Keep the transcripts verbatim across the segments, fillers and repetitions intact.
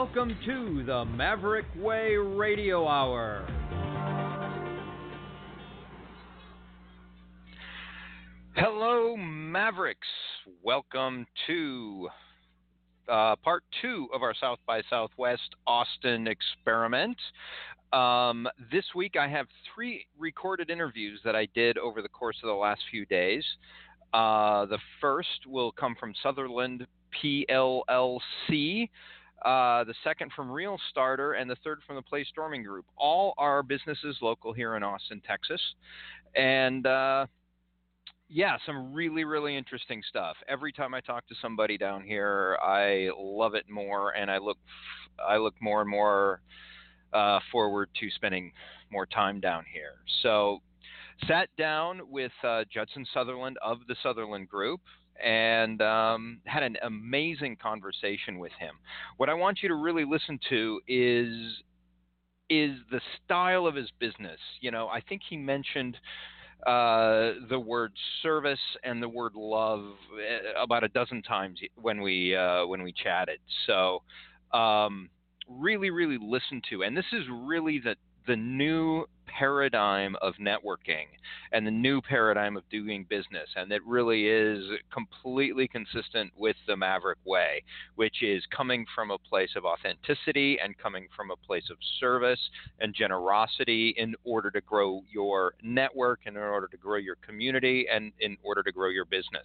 Welcome to the Maverick Way Radio Hour. Hello, Mavericks. Welcome to uh, part two of our South by Southwest Austin experiment. Um, this week I have three recorded interviews that I did over the course of the last few days. Uh, the first will come from Sutherland P L L C, uh, the second from Real Starter, and the third from the Play Storming Group. All are businesses local here in Austin, Texas. And uh, yeah, some really, really interesting stuff. Every time I talk to somebody down here, I love it more, and I look, I look more and more uh, forward to spending more time down here. So, sat down with uh, Judson Sutherland of the Sutherland Group and um, had an amazing conversation with him. What I want you to really listen to is is the style of his business. You know, I think he mentioned Uh, the word service and the word love about a dozen times when we uh, when we chatted. So um, really, really listen to, and this is really the the new paradigm of networking and the new paradigm of doing business, and it really is completely consistent with the Maverick Way, which is coming from a place of authenticity and coming from a place of service and generosity in order to grow your network and in order to grow your community and in order to grow your business.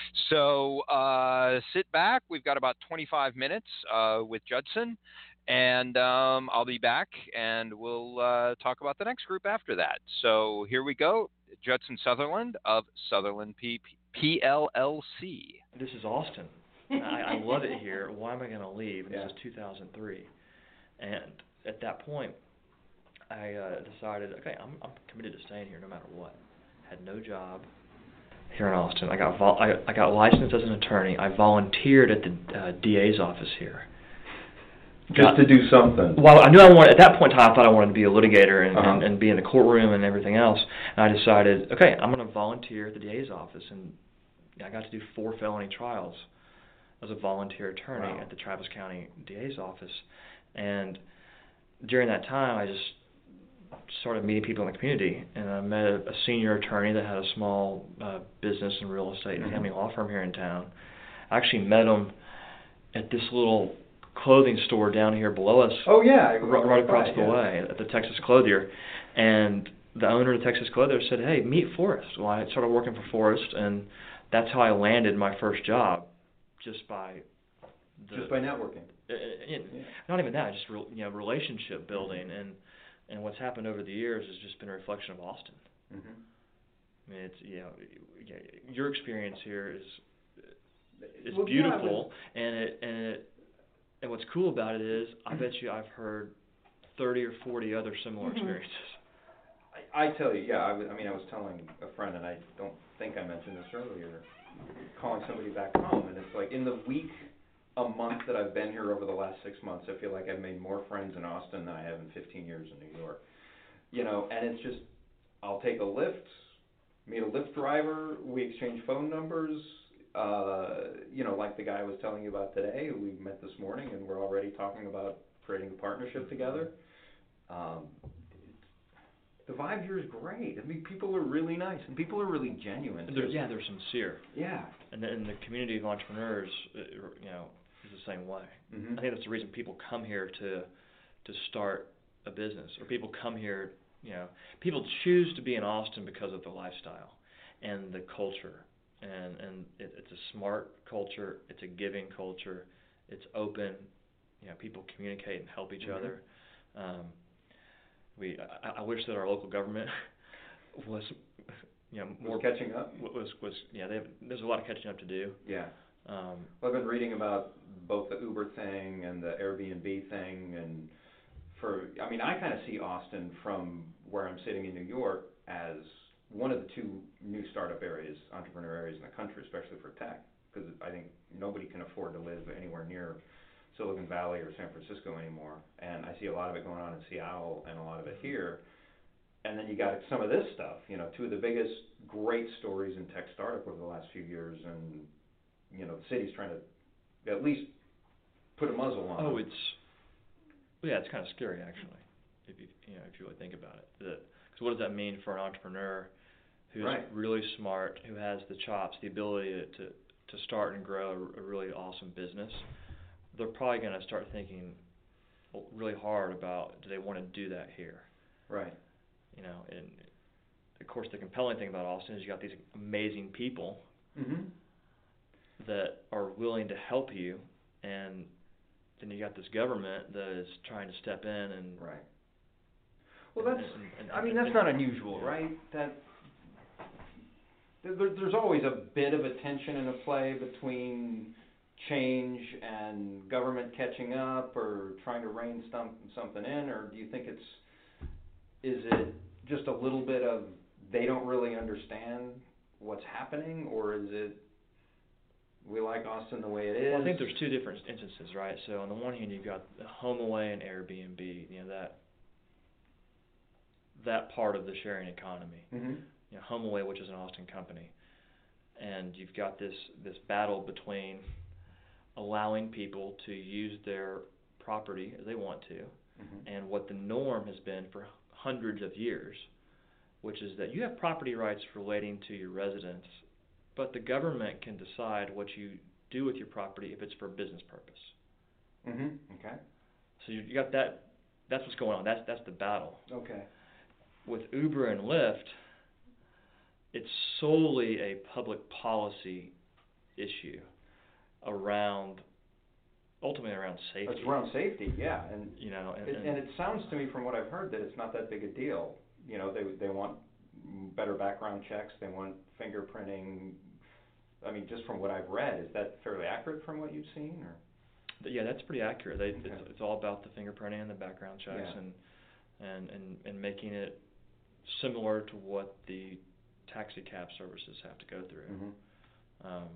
So uh, sit back. We've got about twenty-five minutes uh, with Judson. And um, I'll be back, and we'll uh, talk about the next group after that. So here we go. Judson Sutherland of Sutherland P L L C. This is Austin. I, I love it here. Why am I going to leave? And yeah. This is two thousand three. And at that point, I uh, decided, okay, I'm, I'm committed to staying here no matter what. Had no job here in Austin. I got vol- I, I got licensed as an attorney. I volunteered at the uh, D A's office here. Just to do something. Well, I knew I wanted, at that point in time, I thought I wanted to be a litigator and, uh-huh. and, and be in the courtroom and everything else. And I decided, okay, I'm going to volunteer at the D A's office. And I got to do four felony trials as a volunteer attorney wow. at the Travis County D A's office. And during that time, I just started meeting people in the community. And I met a, a senior attorney that had a small uh, business and real estate and mm-hmm. family law firm here in town. I actually met him at this little clothing store down here below us. Oh yeah, right, right across right, the yeah. way at the Texas Clothier, and the owner of the Texas Clothier said, "Hey, meet Forrest." Well, I started working for Forrest, and that's how I landed my first job, just by the, just by networking. Uh, it, yeah. Not even that, just re, you know, relationship building, and and what's happened over the years has just been a reflection of Austin. Mm-hmm. I mean, it's you know, your experience here is is well, beautiful, yeah, and it and it. And what's cool about it is, I bet you I've heard thirty or forty other similar experiences. I, I tell you, yeah, I, was, I mean, I was telling a friend, and I don't think I mentioned this earlier, calling somebody back home, and it's like in the week, a month that I've been here over the last six months, I feel like I've made more friends in Austin than I have in fifteen years in New York. You know, and it's just, I'll take a Lyft, meet a Lyft driver, we exchange phone numbers. Uh, you know, like the guy I was telling you about today, who we met this morning, and we're already talking about creating a partnership together. Um, the vibe here is great. I mean, people are really nice, and people are really genuine. They're, yeah, they're sincere. Yeah. And the, and the community of entrepreneurs, you know, is the same way. Mm-hmm. I think that's the reason people come here to to start a business, or people come here, you know, people choose to be in Austin because of the lifestyle and the culture. And and it, it's a smart culture. It's a giving culture. It's open. You know, people communicate and help each mm-hmm. other. Um, we I, I wish that our local government was you know more was catching up. Was was yeah. They have, there's a lot of catching up to do. Yeah. Um, well, I've been reading about both the Uber thing and the Airbnb thing, and for I mean I kind of see Austin from where I'm sitting in New York as one of the two new startup areas, entrepreneur areas in the country, especially for tech, because I think nobody can afford to live anywhere near Silicon Valley or San Francisco anymore. And I see a lot of it going on in Seattle and a lot of it here. And then you got some of this stuff, you know, two of the biggest great stories in tech startup over the last few years, and, you know, the city's trying to at least put a muzzle on Oh, them. it's Well, yeah, it's kind of scary actually, if you you know if you really think about it. Because what does that mean for an entrepreneur who's Right. really smart, who has the chops, the ability to to, to start and grow a, a really awesome business? They're probably going to start thinking really hard about, do they want to do that here? Right. You know, and of course the compelling thing about Austin is you got these amazing people Mhm. that are willing to help you, and then you got this government that is trying to step in and Right. Well, and- that's. and- and- I mean, and- that's and- not unusual, yeah. right? That there, there's always a bit of a tension in a play between change and government catching up or trying to rein some, something in, or do you think it's, is it just a little bit of they don't really understand what's happening, or is it we like Austin the way it is? Well, I think there's two different instances, right? So on the one hand, you've got HomeAway and Airbnb, you know, that that part of the sharing economy. Mm-hmm. You know, HomeAway, which is an Austin company, and you've got this this battle between allowing people to use their property as they want to, Mm-hmm. and what the norm has been for hundreds of years, which is that you have property rights relating to your residence, but the government can decide what you do with your property if it's for a business purpose. Mm-hmm. Okay. So you, you got that. That's what's going on. That's that's the battle. Okay. With Uber and Lyft, it's solely a public policy issue around, ultimately around safety. It's around safety, yeah, and You know, and, It, and, and it sounds to me from what I've heard that it's not that big a deal. You know, they they want better background checks, they want fingerprinting. I mean, just from what I've read, is that fairly accurate from what you've seen, or? But yeah, that's pretty accurate. They, Okay. it's, it's all about the fingerprinting and the background checks, Yeah. and, and and and making it similar to what the taxi cab services have to go through. Mm-hmm. Um,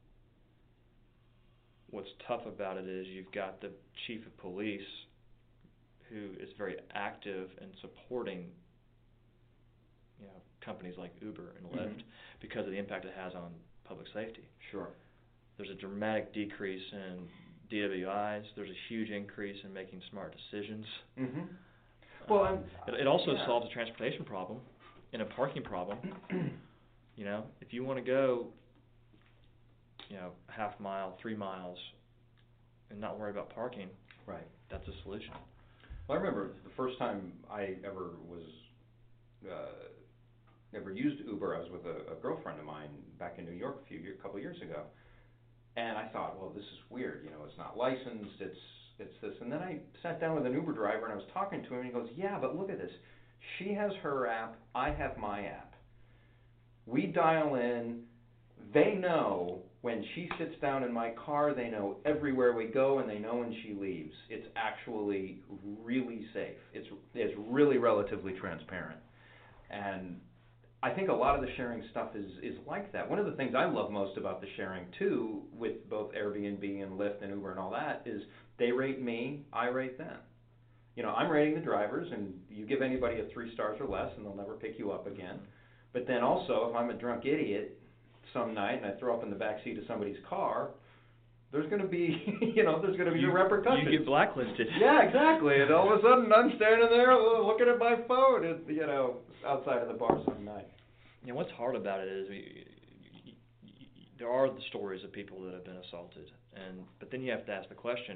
what's tough about it is you've got the chief of police who is very active in supporting, you know, companies like Uber and Lyft Mhm. because of the impact it has on public safety. Sure. There's a dramatic decrease in D W Is. There's a huge increase in making smart decisions. Mm-hmm. Well, Um, I'm- it, it also yeah. solves a transportation problem and a parking problem. You know, if you want to go, you know, a half mile, three miles, and not worry about parking, Right. that's a solution. Well, I remember the first time I ever was, uh, ever used Uber, I was with a, a girlfriend of mine back in New York a few year, couple of years ago, and I thought, well, this is weird. You know, it's not licensed. It's it's this. And then I sat down with an Uber driver and I was talking to him, and he goes, yeah, but look at this. She has her app. I have my app. We dial in. They know when she sits down in my car, they know everywhere we go, and they know when she leaves. It's actually really safe. It's it's really relatively transparent. And I think a lot of the sharing stuff is, is like that. One of the things I love most about the sharing, too, with both Airbnb and Lyft and Uber and all that, is they rate me, I rate them. You know, I'm rating the drivers, and you give anybody a three stars or less, and they'll never pick you up again. But then also, if I'm a drunk idiot some night and I throw up in the back seat of somebody's car, there's going to be, you know, there's going to be You, repercussions. you get blacklisted. Yeah, exactly. And all of a sudden, I'm standing there looking at my phone, at, you know, outside of the bar some night. You know, what's hard about it is we, y- y- y- there are the stories of people that have been assaulted, and but then you have to ask the question: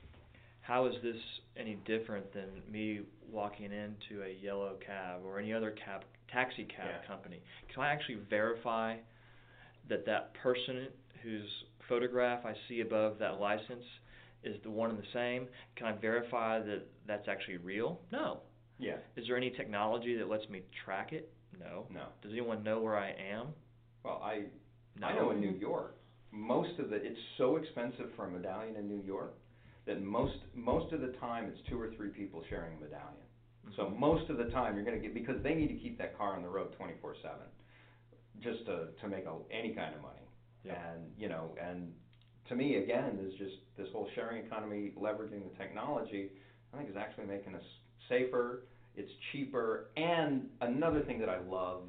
how is this any different than me walking into a yellow cab or any other cab taxi cab Yeah. company? Can I actually verify that that person whose photograph I see above that license is the one and the same? Can I verify that that's actually real? No. Yeah. Is there any technology that lets me track it? No. No. Does anyone know where I am? Well, I No. I know in New York, most of the it's so expensive for a medallion in New York that most most of the time it's two or three people sharing a medallion. So Mhm. most of the time you're going to get, because they need to keep that car on the road twenty-four seven, just to to make a, any kind of money. Yep. And you know, and to me again, is just this whole sharing economy, leveraging the technology, I think is actually making us safer. It's cheaper, and another thing that I love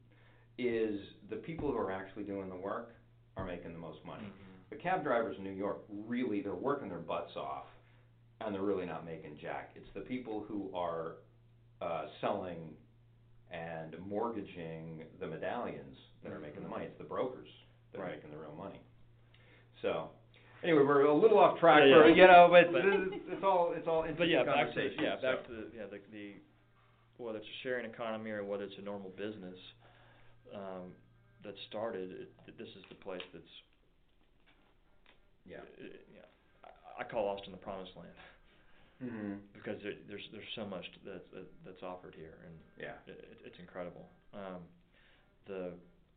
is the people who are actually doing the work are making the most money. Mhm. The cab drivers in New York, really, they're working their butts off, and they're really not making jack. It's the people who are uh, selling and mortgaging the medallions that are making the money. It's the brokers that Right. are making the real money. So, anyway, we're a little off track, Yeah, for, yeah. you know, but, But- it's, it's all it's all But interesting yeah, back to conversation. yeah, back so. to the, yeah the, the whether it's a sharing economy or whether it's a normal business um, that started, it, this is the place that's yeah. It, yeah, I, I call Austin the promised land Mm-hmm. because there, there's there's so much that's that, that's offered here, and Yeah. it, it's incredible. Um, the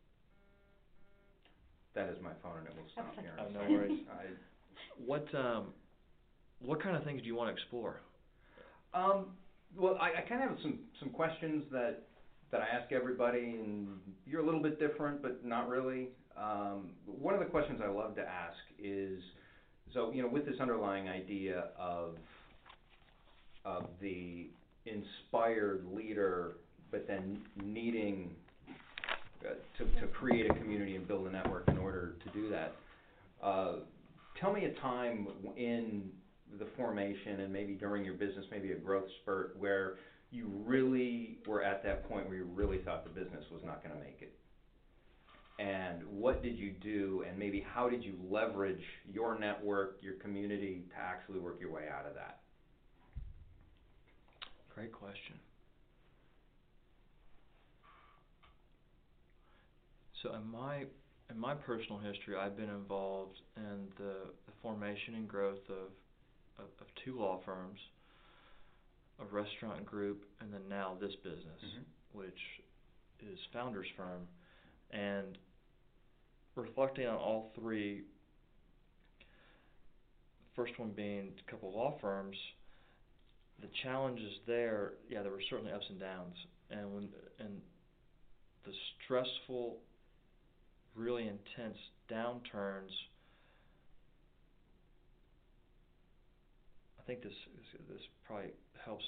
That is my phone, and it will stop here. Oh, no worries. I, what um, what kind of things do you want to explore? Um, well, I, I kind of have some, some questions that, that I ask everybody, and you're a little bit different, but not really. Um, one of the questions I love to ask is, so, you know, with this underlying idea of, of the inspired leader, but then needing uh, to, to create a community and build a network in order to do that, uh, tell me a time in the formation and maybe during your business, maybe a growth spurt, where you really were at that point where you really thought the business was not going to make it. And what did you do, and maybe how did you leverage your network, your community, to actually work your way out of that? Great question. So in my in my personal history, I've been involved in the, the formation and growth of, of of two law firms, a restaurant group, and then now this business, Mm-hmm. which is Founders Firm. And reflecting on all three, first one being a couple law firms, the challenges there, yeah, there were certainly ups and downs, and when and the stressful, really intense downturns. I think this this, this probably helps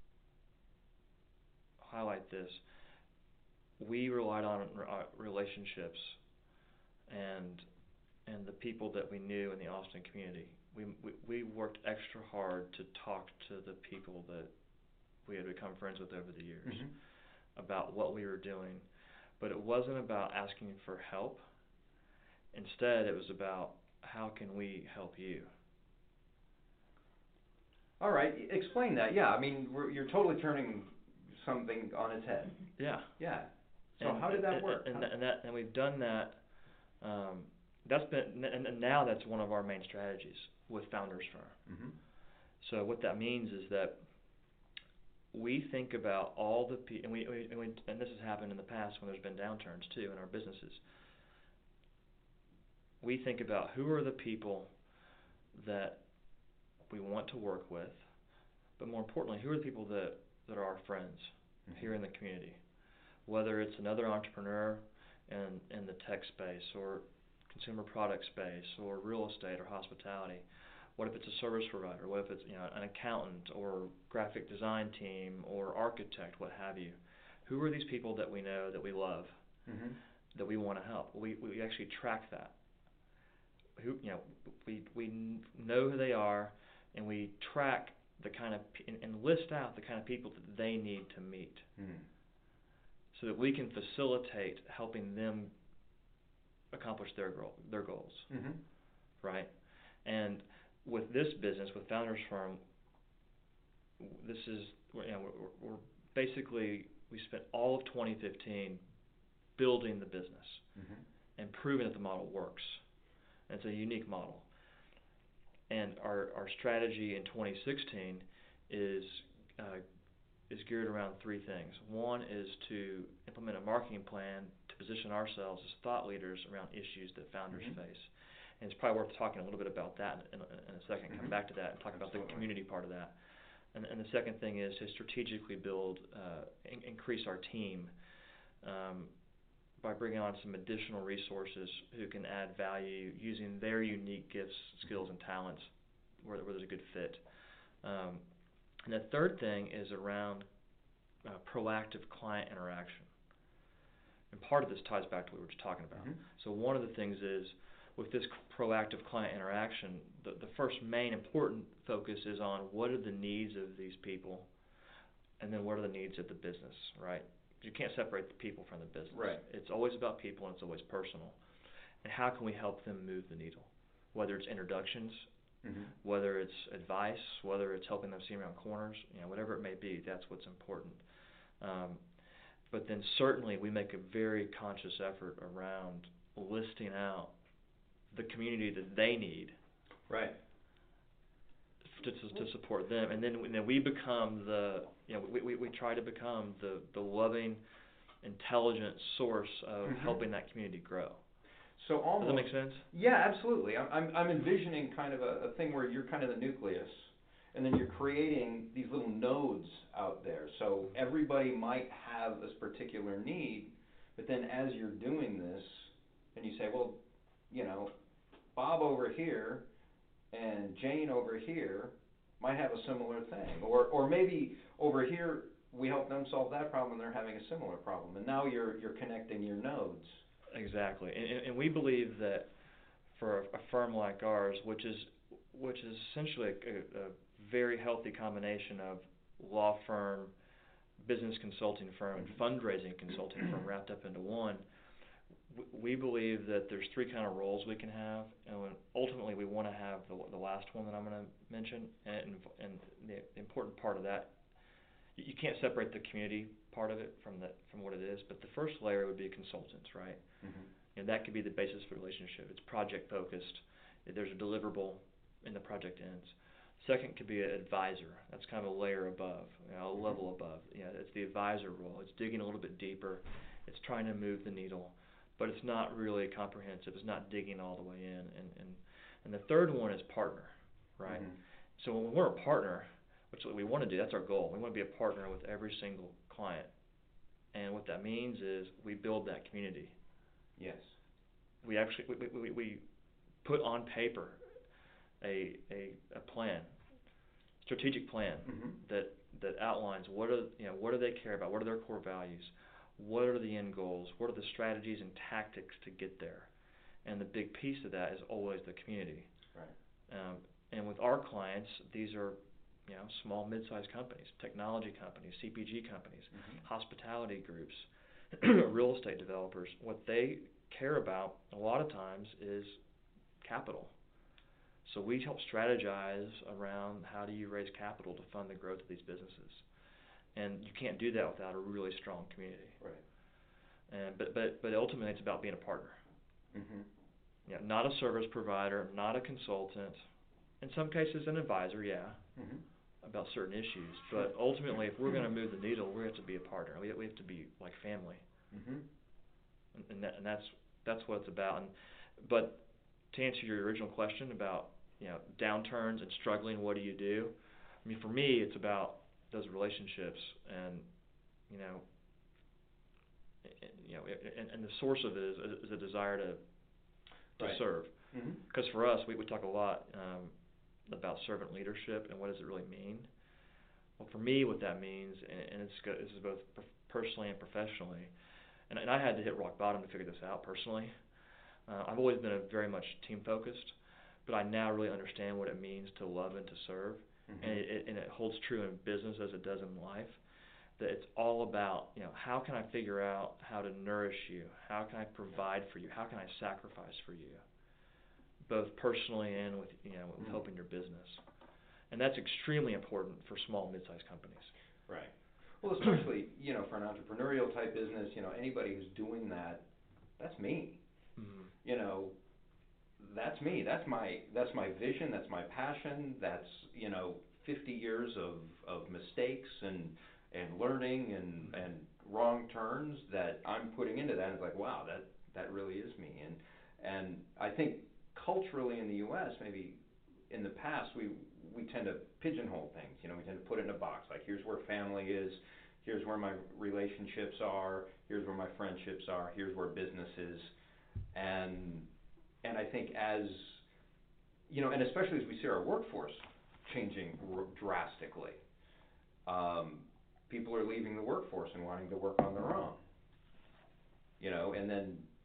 highlight this. We relied on uh, relationships and and the people that we knew in the Austin community. We, we we worked extra hard to talk to the people that we had become friends with over the years Mm-hmm. about what we were doing, but it wasn't about asking for help. Instead, it was about how can we help you. All right, explain that. Yeah, I mean, we're, you're totally turning something on its head. Yeah. Yeah. So And, how did that and, work? And, How- and, and that and we've done that. Um, that's been and, and now that's one of our main strategies with Founders Firm. Mhm. So what that means is that we think about all the pe- and we, we, and we and this has happened in the past when there's been downturns too in our businesses. We think about who are the people that we want to work with, but more importantly, who are the people that, that are our friends Mhm. here in the community. Whether it's another entrepreneur in in the tech space or consumer product space or real estate or hospitality. What if it's a service provider? What if it's, you know, an accountant or graphic design team or architect, what have you? Who are these people that we know that we love, Mhm. that we want to help? We we actually track that. Who, you know, we we n- know who they are, and we track the kind of p- and, and list out the kind of people that they need to meet, Mhm. so that we can facilitate helping them accomplish their goal, their goals, Mhm. right? And with this business, with Founders Firm, w- this is, we're, you know, we're, we're basically, we spent all of twenty fifteen building the business Mhm. and proving that the model works. And it's a unique model. And our, our strategy in twenty sixteen is uh, is geared around three things. One is to implement a marketing plan to position ourselves as thought leaders around issues that founders Mhm. face. And it's probably worth talking a little bit about that in, in, in a second, come Mhm. back to that and talk about the Absolutely. community part of that. And, and the second thing is to strategically build, uh, in, increase our team um, by bringing on some additional resources who can add value using their unique gifts, skills, and talents where, where there's a good fit. Um, and the third thing is around uh, proactive client interaction. And part of this ties back to what we were just talking about. Mhm. So one of the things is with this proactive client interaction, the, the first main important focus is on what are the needs of these people, and then what are the needs of the business, right? You can't separate the people from the business. Right. It's always about people, and it's always personal. And how can we help them move the needle? Whether it's introductions, Mm-hmm. whether it's advice, whether it's helping them see around corners, you know, whatever it may be, that's what's important. Um, but then certainly we make a very conscious effort around listing out the community that they need, Right. to, to, to support them, and then and then we become the, you know, we, we, we try to become the, the loving, intelligent source of Mhm. helping that community grow. So almost. Does that make sense? Yeah, absolutely. I'm I'm, I'm envisioning kind of a, a thing where you're kind of the nucleus, and then you're creating these little nodes out there. So everybody might have this particular need, but then as you're doing this, and you say, well, you know, Bob over here and Jane over here might have a similar thing, or or maybe over here we help them solve that problem and they're having a similar problem, and now you're you're connecting your nodes. Exactly, and, and we believe that for a, a firm like ours, which is which is essentially a, a, a very healthy combination of law firm, business consulting firm, and fundraising consulting firm wrapped up into one, we believe that there's three kind of roles we can have, and when ultimately we want to have the, the last one that I'm going to mention, and, and the important part of that, you can't separate the community part of it from the from what it is, but the first layer would be consultants, right? Mm-hmm. And that could be the basis for the relationship. It's project focused. There's a deliverable, and the project ends. Second could be an advisor. That's kind of a layer above, you know, a Mm-hmm. level above. You know, it's the advisor role. It's digging a little bit deeper. It's trying to move the needle, but it's not really comprehensive. It's not digging all the way in. And and, and the third one is partner, right? Mm-hmm. So So when we're a partner, which is what we want to do, that's our goal. We want to be a partner with every single client. And what that means is we build that community. yes. We actually we, we, we put on paper a, a a plan, strategic plan Mm-hmm. that that outlines what are you know what do they care about, what are their core values, what are the end goals, what are the strategies and tactics to get there, and the big piece of that is always the community. Right. Um, and with our clients, these are you know small, mid-sized companies, technology companies, C P G companies, Mm-hmm. hospitality groups, real estate developers. What they care about a lot of times is capital. So we help strategize around how do you raise capital to fund the growth of these businesses. And you can't do that without a really strong community. Right. And but but but ultimately it's about being a partner. Mm-hmm. You know, not a service provider, not a consultant. In some cases an advisor, yeah, Mm-hmm. about certain issues. But ultimately if we're going to move the needle, we have to be a partner. We we have to be like family. Mm-hmm. And, and, that, and that's that's what it's about. And but to answer your original question about you know downturns and struggling, what do you do? I mean, for me, it's about those relationships, and you know, and, you know, and, and the source of it is, is a desire to to Right. serve. Mm-hmm. Because for us, we we talk a lot um, about servant leadership and what does it really mean. Well, for me, what that means, and, and it's go, this is both per- personally and professionally. And, and I had to hit rock bottom to figure this out personally. Uh, I've always been a very much team focused, but I now really understand what it means to love and to serve, Mm-hmm. and it, it and it holds true in business as it does in life. That it's all about you know how can I figure out how to nourish you, how can I provide for you, how can I sacrifice for you, both personally and with you know with Mm-hmm. helping your business, and that's extremely important for small mid-sized companies. Right. Well, especially, you know, for an entrepreneurial type business, you know, anybody who's doing that, that's me. Mm-hmm. You know, that's me. That's my that's my vision, that's my passion, that's, you know, fifty years of, of mistakes and and learning and, and wrong turns that I'm putting into that. It's like, wow, that, that really is me. And and I think culturally in the U S, maybe in the past, we we tend to pigeonhole things. You know, we tend to put it in a box. Like, here's where family is, here's where my relationships are, here's where my friendships are, here's where business is. And and I think as, you know, and especially as we see our workforce changing r- drastically, um, people are leaving the workforce and wanting to work on their own. You know, and then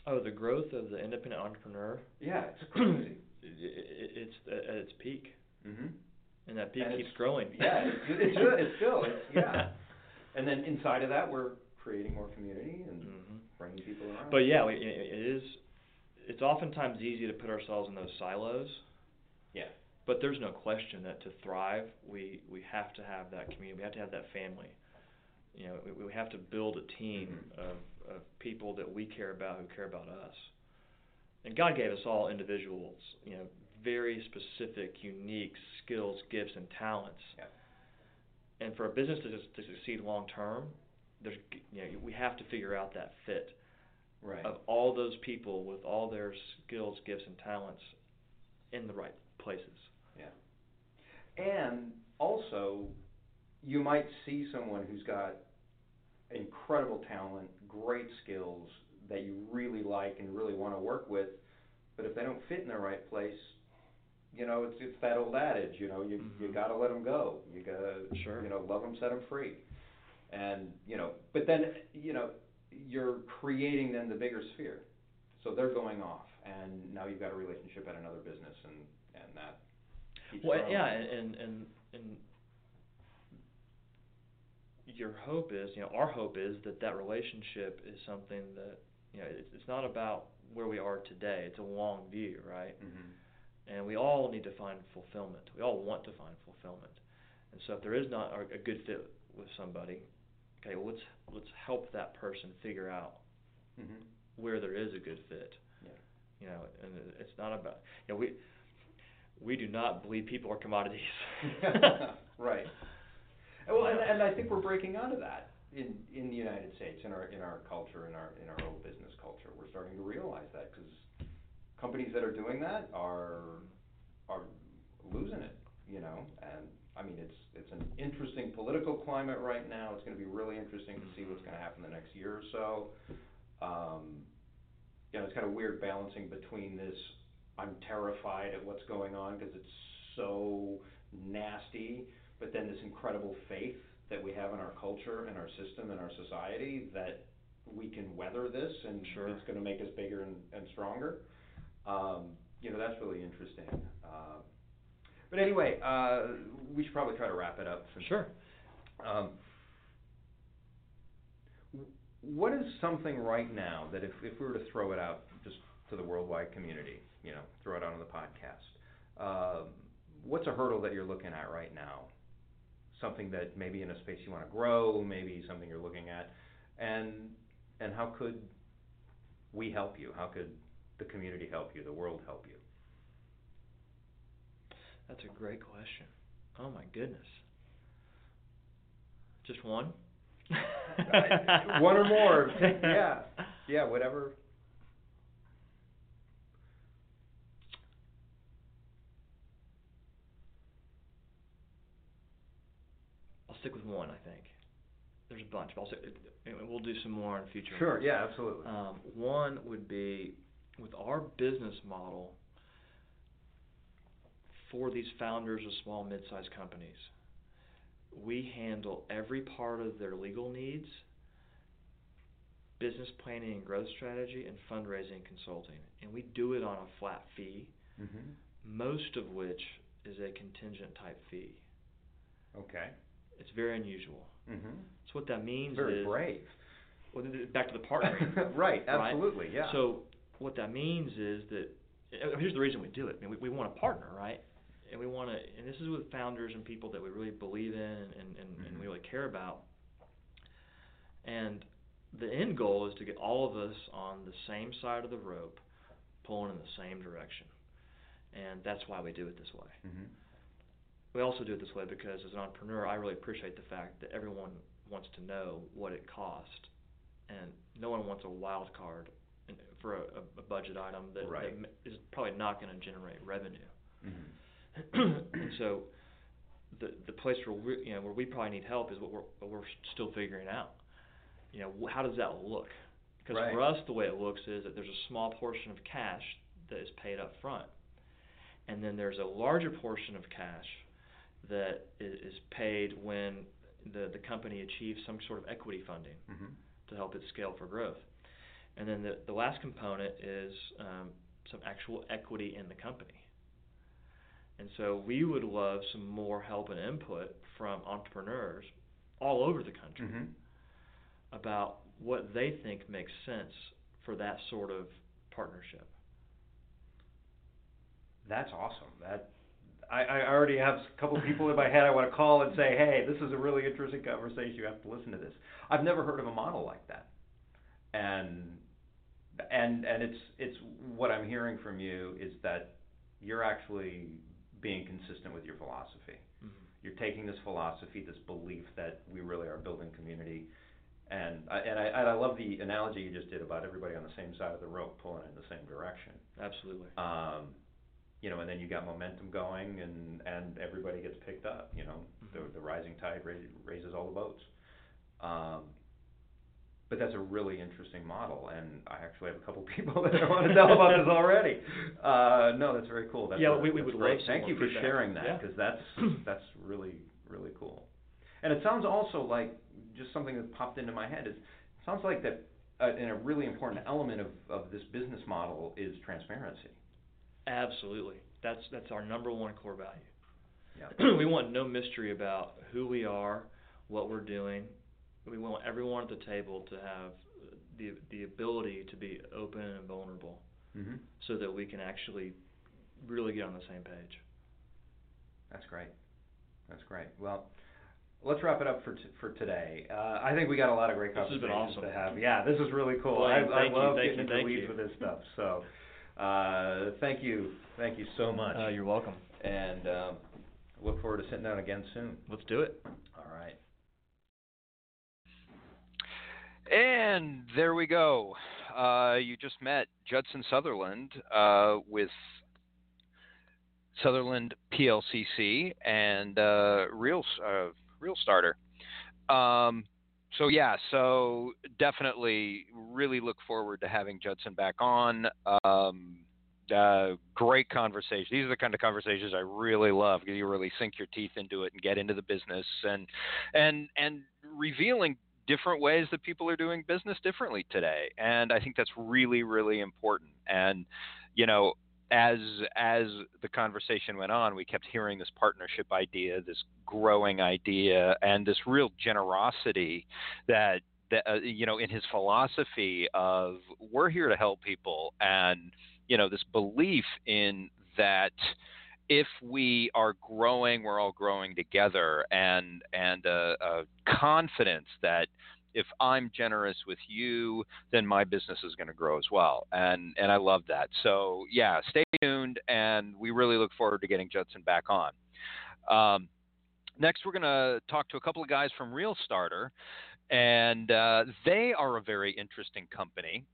Oh, the growth of the independent entrepreneur. Yeah, it's crazy. it, it, it's at its peak. Mhm. And that peak and keeps growing. Yeah, it's it's, good, it's still it's yeah. And then inside of that, we're creating more community and mm-hmm. bringing people around. But yeah, we, it is. It's oftentimes easy to put ourselves in those silos. Yeah. But there's no question that to thrive, we, we have to have that community. We have to have that family. You know, we, we have to build a team mm-hmm. of, of people that we care about who care about us. And God gave us all individuals, you know, very specific, unique skills, gifts, and talents. Yeah. And for a business to, to succeed long term, there's you know we have to figure out that fit. Right. Of all those people with all their skills, gifts, and talents in the right places. Yeah. And also, you might see someone who's got incredible talent, great skills that you really like and really want to work with, but if they don't fit in the right place, you know, it's it's that old adage, you know, you mm-hmm. you got to let them go. You got to, sure. you know, love them, set them free. And, you know, but then, you know, you're creating then the bigger sphere. So they're going off, and now you've got a relationship at another business, and, and that keeps well, growing. yeah, and, and, and your hope is, you know, our hope is that that relationship is something that, you know, it's, it's not about where we are today. It's a long view, right? Mm-hmm. And we all need to find fulfillment. We all want to find fulfillment. And so if there is not a good fit with somebody, okay, well, let's let's help that person figure out mm-hmm. where there is a good fit. Yeah. You know, and it's not about, you know, we we do not believe people are commodities. Right. Well, and, and I think we're breaking out of that in in the United States, in our in our culture, in our in our old business culture. We're starting to realize that because companies that are doing that are are losing it, you know. And I mean, it's it's an interesting political climate right now. It's going to be really interesting to see what's going to happen the next year or so. Um, you know, it's kind of weird balancing between this. I'm terrified at what's going on because it's so nasty, but then this incredible faith that we have in our culture and our system and our society that we can weather this and sure. it's going to make us bigger and, and stronger. Um, you know, that's really interesting. Uh, but anyway, uh, we should probably try to wrap it up. Since, sure. Um, what is something right now that if, if we were to throw it out just to the worldwide community, you know, throw it out on the podcast, uh, what's a hurdle that you're looking at right now? Something that maybe in a space you want to grow, maybe something you're looking at, and and how could we help you? How could the community help you, the world help you? That's a great question. Oh my goodness. Just one? One or more. Yeah. Yeah, whatever. I'll stick with one, I think. There's a bunch, but I'll say, we'll do some more in future. Sure, yeah, absolutely. Um, one would be, with our business model for these founders of small, mid-sized companies, we handle every part of their legal needs, business planning and growth strategy, and fundraising and consulting. And we do it on a flat fee, mm-hmm. most of which is a contingent type fee. Okay. It's very unusual. Mm-hmm. So what that means very is... Very brave. Well, back to the partnering. Right, absolutely, right? yeah. So what that means is that... Here's the reason we do it. I mean, we, we want to partner, right? And we want to... And this is with founders and people that we really believe in and, and, mm-hmm. and we really care about. And the end goal is to get all of us on the same side of the rope, pulling in the same direction. And that's why we do it this way. Mm-hmm. We also do it this way because as an entrepreneur, I really appreciate the fact that everyone wants to know what it costs. And no one wants a wild card for a, a budget item that, right. that is probably not going to generate revenue. Mm-hmm. And so the the place where we you know where we probably need help is what we're what we're still figuring out. You know, how does that look? Because right. for us, the way it looks is that there's a small portion of cash that is paid up front, and then there's a larger portion of cash that is paid when the the company achieves some sort of equity funding mm-hmm. to help it scale for growth. And then the, the last component is um, some actual equity in the company. And so we would love some more help and input from entrepreneurs all over the country Mm-hmm. about what they think makes sense for that sort of partnership. That's awesome. That I, I already have a couple of people in my head I want to call and say, hey, this is a really interesting conversation. You have to listen to this. I've never heard of a model like that. And and and it's it's what I'm hearing from you is that you're actually being consistent with your philosophy. Mm-hmm. You're taking this philosophy, this belief that we really are building community. And I, and I and I love the analogy you just did about everybody on the same side of the rope pulling in the same direction. Absolutely. Um, you know, and then you got momentum going, and, and everybody gets picked up. You know, mm-hmm. the the rising tide raises, raises all the boats. Um, but that's a really interesting model, and I actually have a couple people that I want to tell about this already. Uh, no, that's very cool. That's yeah, a, we, we would great. love. Thank you for feedback. sharing that, because yeah. that's that's really really cool. And it sounds also like just something that popped into my head is it sounds like that, uh, and a really important element of, of this business model is transparency. Absolutely. That's that's our number one core value. Yeah. We want no mystery about who we are, what we're doing. We want everyone at the table to have the the ability to be open and vulnerable, mm-hmm. so that we can actually really get on the same page. That's great. That's great. Well, let's wrap it up for t- for today. Uh, I think we got a lot of great conversations awesome. to have. Yeah, this is really cool. Blaine, I, I thank love you, getting thank into you, the weeds you. with this stuff. So, uh, thank you, thank you so much. Uh, you're welcome. And um, look forward to sitting down again soon. Let's do it. All right. And there we go. Uh, you just met Judson Sutherland uh, with Sutherland P L C C and uh, Real uh, Real Starter. Um, so yeah, so definitely really look forward to having Judson back on. Um, uh, great conversation. These are the kind of conversations I really love, because you really sink your teeth into it and get into the business, and and and revealing different ways that people are doing business differently today. And I think that's really, really important. And, you know, as as the conversation went on, we kept hearing this partnership idea, this growing idea, and this real generosity that, that uh, you know, in his philosophy of we're here to help people, and, you know, this belief in that if we are growing, we're all growing together, and and a, a confidence that if I'm generous with you, then my business is going to grow as well. And and I love that. So yeah, stay tuned, and we really look forward to getting Judson back on. Um, next, we're going to talk to a couple of guys from Real Starter, and uh, they are a very interesting company.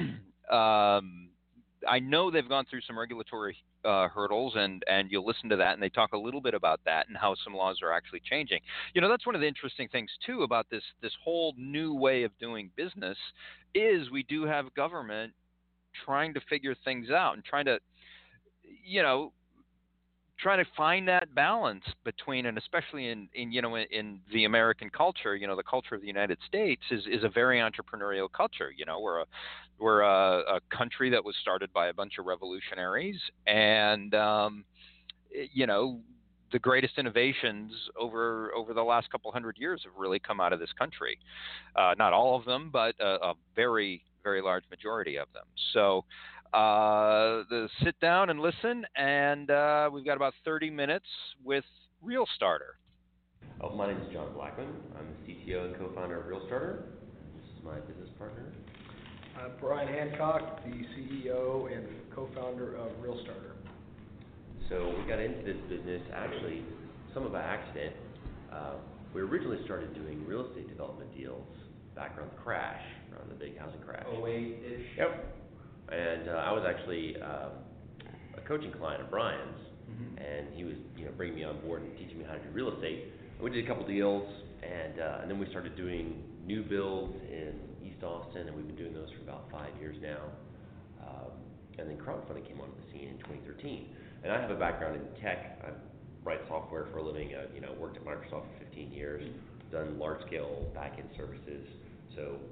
um, I know they've gone through some regulatory uh, hurdles, and, and you'll listen to that, and they talk a little bit about that and how some laws are actually changing. You know, that's one of the interesting things, too, about this, this whole new way of doing business is we do have government trying to figure things out and trying to, you know, trying to find that balance between, and especially in, in you know, in, in the American culture, you know, the culture of the United States is, is a very entrepreneurial culture. You know, we're a, we're a, a country that was started by a bunch of revolutionaries, and, um, you know, the greatest innovations over, over the last couple hundred years have really come out of this country. Uh, not all of them, but a, a very, very large majority of them. So, Uh, the sit down and listen, and uh, we've got about thirty minutes with Real Starter. Oh, my name is John Blackman. I'm the C T O and co-founder of Real Starter. This is my business partner. I'm Brian Hancock, the C E O and co-founder of Real Starter. So we got into this business actually somewhat by accident. Uh, we originally started doing real estate development deals back around the crash, around the big housing crash. oh eight-ish. Yep. And uh, I was actually um, a coaching client of Brian's, mm-hmm. and he was, you know, bringing me on board and teaching me how to do real estate. And we did a couple deals, and uh, and then we started doing new builds in East Austin, and we've been doing those for about five years now. Um, and then crowdfunding came onto the scene in twenty thirteen. And I have a background in tech. I write software for a living. I, you know, worked at Microsoft for fifteen years, done large-scale back-end services. So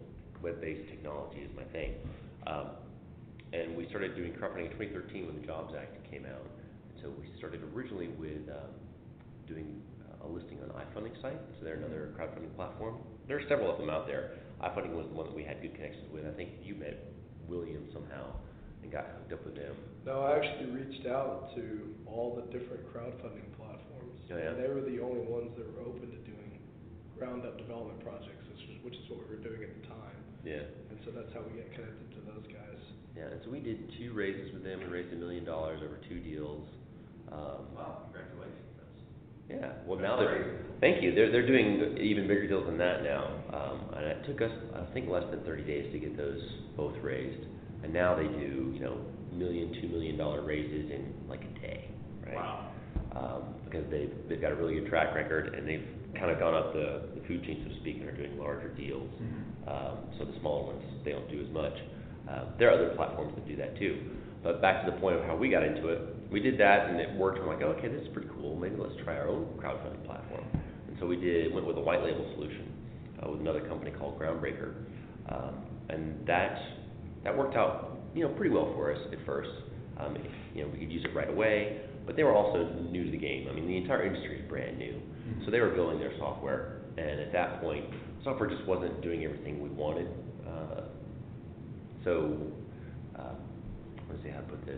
web-based technology is my thing. Um, and we started doing crowdfunding in twenty thirteen when the Jobs Act came out. And so we started originally with um, doing a listing on iFunding site, so they're another crowdfunding platform. There are several of them out there. iFunding was the one that we had good connections with. I think you met William somehow and got hooked up with them. No, I actually reached out to all the different crowdfunding platforms. Oh, yeah? And they were the only ones that were open to doing ground-up development projects, which is, which is what we were doing at the time. Yeah. And so that's how we got connected to those guys. Yeah, and so we did two raises with them. We raised a million dollars over two deals. Um, Wow, congratulations. Yeah, well now they're, thank you, they're, they're doing even bigger deals than that now. Um, and it took us, I think, less than thirty days to get those both raised. And now they do, you know, million, two million dollar raises in like a day, right? Wow. Um, because they've, they've got a really good track record and they've kind of gone up the, the food chain, so to speak, and are doing larger deals. Mm-hmm. Um, so the smaller ones, they don't do as much. Uh, there are other platforms that do that too. But back to the point of how we got into it, we did that and it worked. We're like, oh, okay, this is pretty cool. Maybe let's try our own crowdfunding platform. And so we did went with a white label solution uh, with another company called Groundbreaker, um, and that that worked out, you know, pretty well for us at first. Um, if, you know, we could use it right away, but they were also new to the game. I mean, the entire industry is brand new, so they were building their software, and at that point, software just wasn't doing everything we wanted. Uh, so. Uh, Let's see how to put this.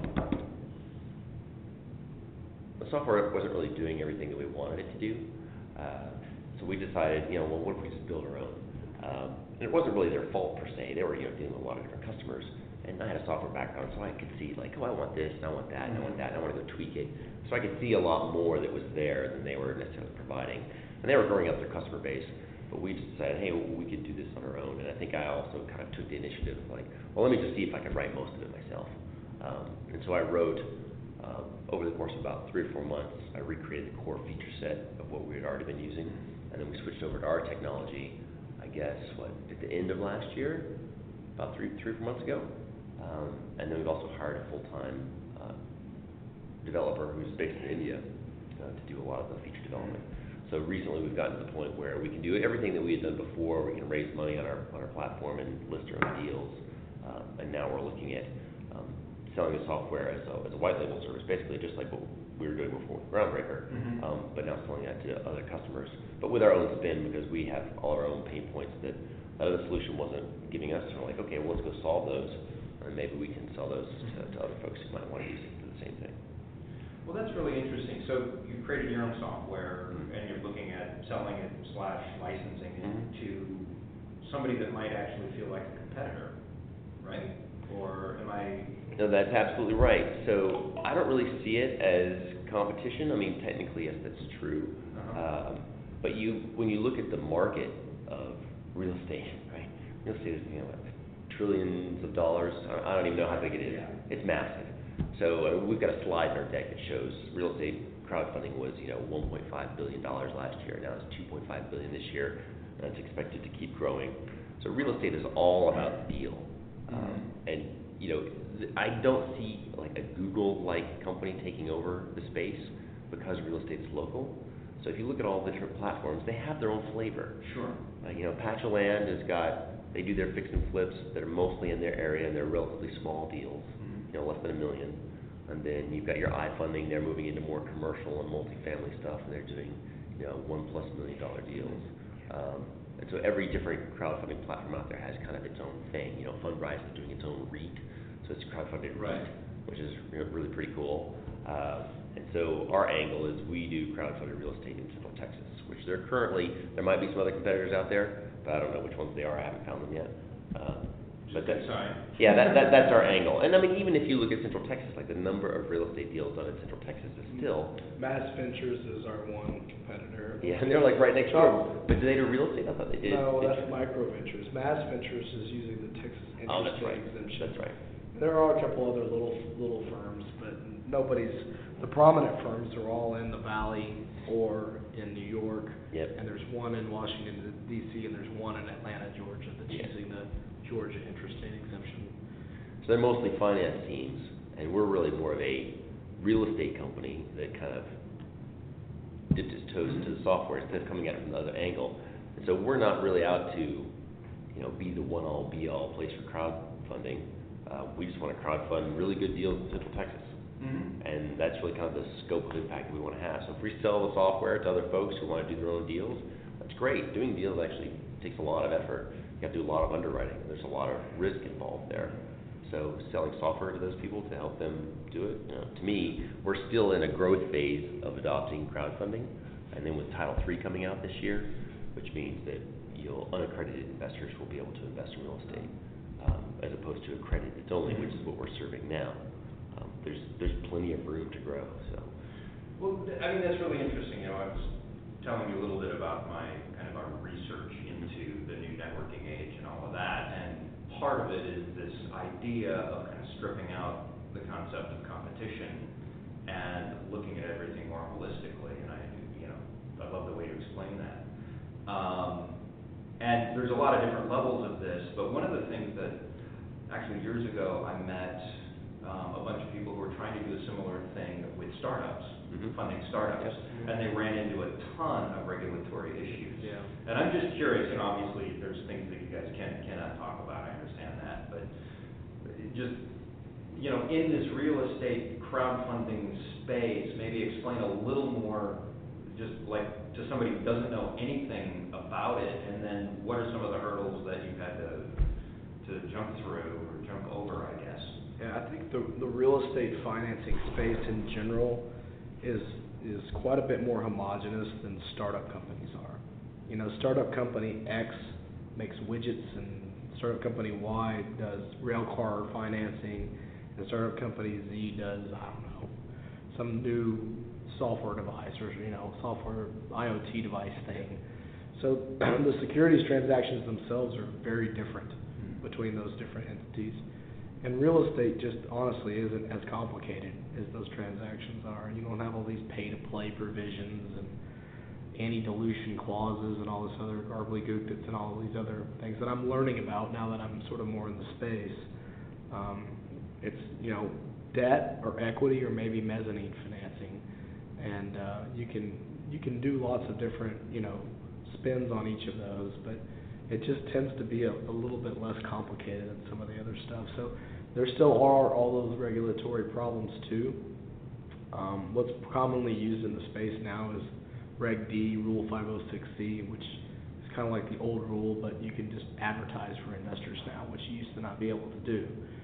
The software wasn't really doing everything that we wanted it to do, uh, so we decided, you know, well, what if we just build our own? Um, and it wasn't really their fault per se. They were, you know, dealing with a lot of different customers, and I had a software background, so I could see like, oh, I want this, and I want that, and I want that, and I want to go tweak it. So I could see a lot more that was there than they were necessarily providing, and they were growing up their customer base. But we just decided, hey, well, we could do this on our own. And I think I also kind of took the initiative of like, well, let me just see if I could write most of it myself. Um, and so I wrote, um, over the course of about three or four months, I recreated the core feature set of what we had already been using. And then we switched over to our technology, I guess, what, at the end of last year, about three, three or four months ago. Um, and then we've also hired a full-time uh, developer who's based in India uh, to do a lot of the feature development. So recently we've gotten to the point where we can do everything that we had done before. We can raise money on our on our platform and list our own deals. Um, and now we're looking at um, selling the software as a, as a white label service, basically just like what we were doing before with Groundbreaker, Mm-hmm. um, but now selling that to other customers. But with our own spin, because we have all our own pain points that that other solution wasn't giving us. So we're like, okay, well, let's go solve those, and maybe we can sell those to, to other folks who might want to use it for the same thing. Well, that's really interesting. So you created your own software, and you're looking at selling it slash licensing it Mhm. to somebody that might actually feel like a competitor, right? Or am I? No, that's absolutely right. So I don't really see it as competition. I mean, technically, yes, that's true. Uh-huh. Um, but you, when you look at the market of real estate, right? Real estate is, you know, trillions of dollars. I I don't even know how big it is. Yeah. It's massive. So uh, we've got a slide in our deck that shows real estate crowdfunding was, you know, one point five billion dollars last year. Now it's two point five billion dollars this year, and it's expected to keep growing. So real estate is all about the deal. Um, and, you know, th- I don't see like a Google-like company taking over the space because real estate is local. So if you look at all the different platforms, they have their own flavor. Sure. Uh, you know, Patch of Land has got, they do their fix and flips that are mostly in their area, and they're relatively small deals, Mhm. you know, less than a million. And then you've got your iFunding, they're moving into more commercial and multifamily stuff, and they're doing, you know, one plus million dollar deals. Um, and so every different crowdfunding platform out there has kind of its own thing. You know, Fundrise is doing its own REIT, so it's a crowdfunded Right. REIT, which is you know, really pretty cool. Uh, and so our angle is we do crowdfunded real estate in Central Texas, which there currently, there might be some other competitors out there, but I don't know which ones they are, I haven't found them yet. Um, But Good that, sign. yeah, that, that that's our angle. And I mean, even if you look at Central Texas, like the number of real estate deals done in Central Texas is still, Mass Ventures is our one competitor. yeah, and they're like right next door. But do they do real estate? I thought they did. No, that's Did- Micro Ventures. Mass Ventures is using the Texas Oh, that's interest right. rate exemption. That's right. There are a couple other little, little firms, but nobody's, the prominent firms are all in the Valley or in New York. Yep. And there's one in Washington, D C, and there's one in Atlanta, Georgia, that's Yeah. using the Georgia interest rate exemption. So they're mostly finance teams, and we're really more of a real estate company that kind of dipped its toes into the software instead of coming at it from the other angle. And so we're not really out to, you you know, be the one-all, be-all place for crowdfunding. Uh, we just want to crowdfund really good deals in Central Texas. Mm-hmm. And that's really kind of the scope of impact we want to have. So if we sell the software to other folks who want to do their own deals, that's great. Doing deals actually takes a lot of effort. You have to do a lot of underwriting. There's a lot of risk involved there. So selling software to those people to help them do it, you know, to me, we're still in a growth phase of adopting crowdfunding. And then with Title three coming out this year, which means that you'll, unaccredited investors will be able to invest in real estate, um, as opposed to accredited only, which is what we're serving now. Um, there's there's plenty of room to grow. So, well, I mean, that's really interesting. You know, I was telling you a little bit about my kind of our research into the new networking age and all of that, and part of it is this idea of kind of stripping out the concept of competition and looking at everything more holistically. And I, you know, I love the way you explain that. Um, and there's a lot of different levels of this, but one of the things that actually years ago I met um, a bunch of people who were trying to do a similar thing with startups, mm-hmm. funding startups, yes. and they ran into a ton of regulatory issues. Yeah. And I'm just curious, you know, obviously there's things that you guys can, cannot talk about, I understand that, but just, you know, in this real estate crowdfunding space, maybe explain a little more, just like to somebody who doesn't know anything about it, and then what are some of the hurdles that you've had to to jump through or jump over, I guess. Yeah, I think the the real estate financing space in general is is quite a bit more homogenous than startup companies are. You know, startup company X makes widgets, and startup company Y does rail car financing, and startup company Z does, I don't know, some new software device or, you know, software I O T device thing. So the securities transactions themselves are very different between those different entities. And real estate just honestly isn't as complicated as those transactions are. You don't have all these pay-to-play provisions and anti-dilution clauses and all this other gobbledygook that's in all these other things that I'm learning about now that I'm sort of more in the space. Um, it's, you know, debt or equity or maybe mezzanine financing, and uh, you can you can do lots of different, you know, spins on each of those, but it just tends to be a, a little bit less complicated than some of the other stuff. So there still are all those regulatory problems too. Um, what's commonly used in the space now is Reg D, Rule five oh six C, which is kind of like the old rule, but you can just advertise for investors now, which you used to not be able to do.